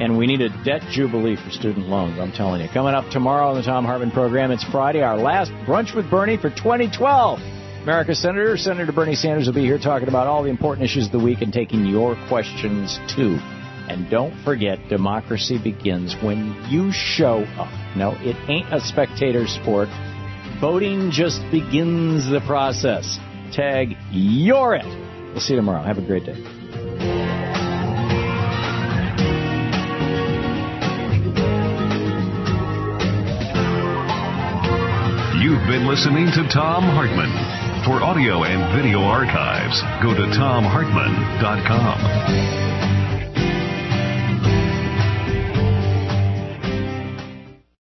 And we need a debt jubilee for student loans, I'm telling you. Coming up tomorrow on the Thom Hartmann program, it's Friday, our last Brunch with Bernie for twenty twelve. America's Senator, Senator Bernie Sanders, will be here talking about all the important issues of the week and taking your questions, too. And don't forget, democracy begins when you show up. No, it ain't a spectator sport. Voting just begins the process. Tag, you're it. We'll see you tomorrow. Have a great day.
You've been listening to Thom Hartmann. For audio and video archives, go to thom hartmann dot com.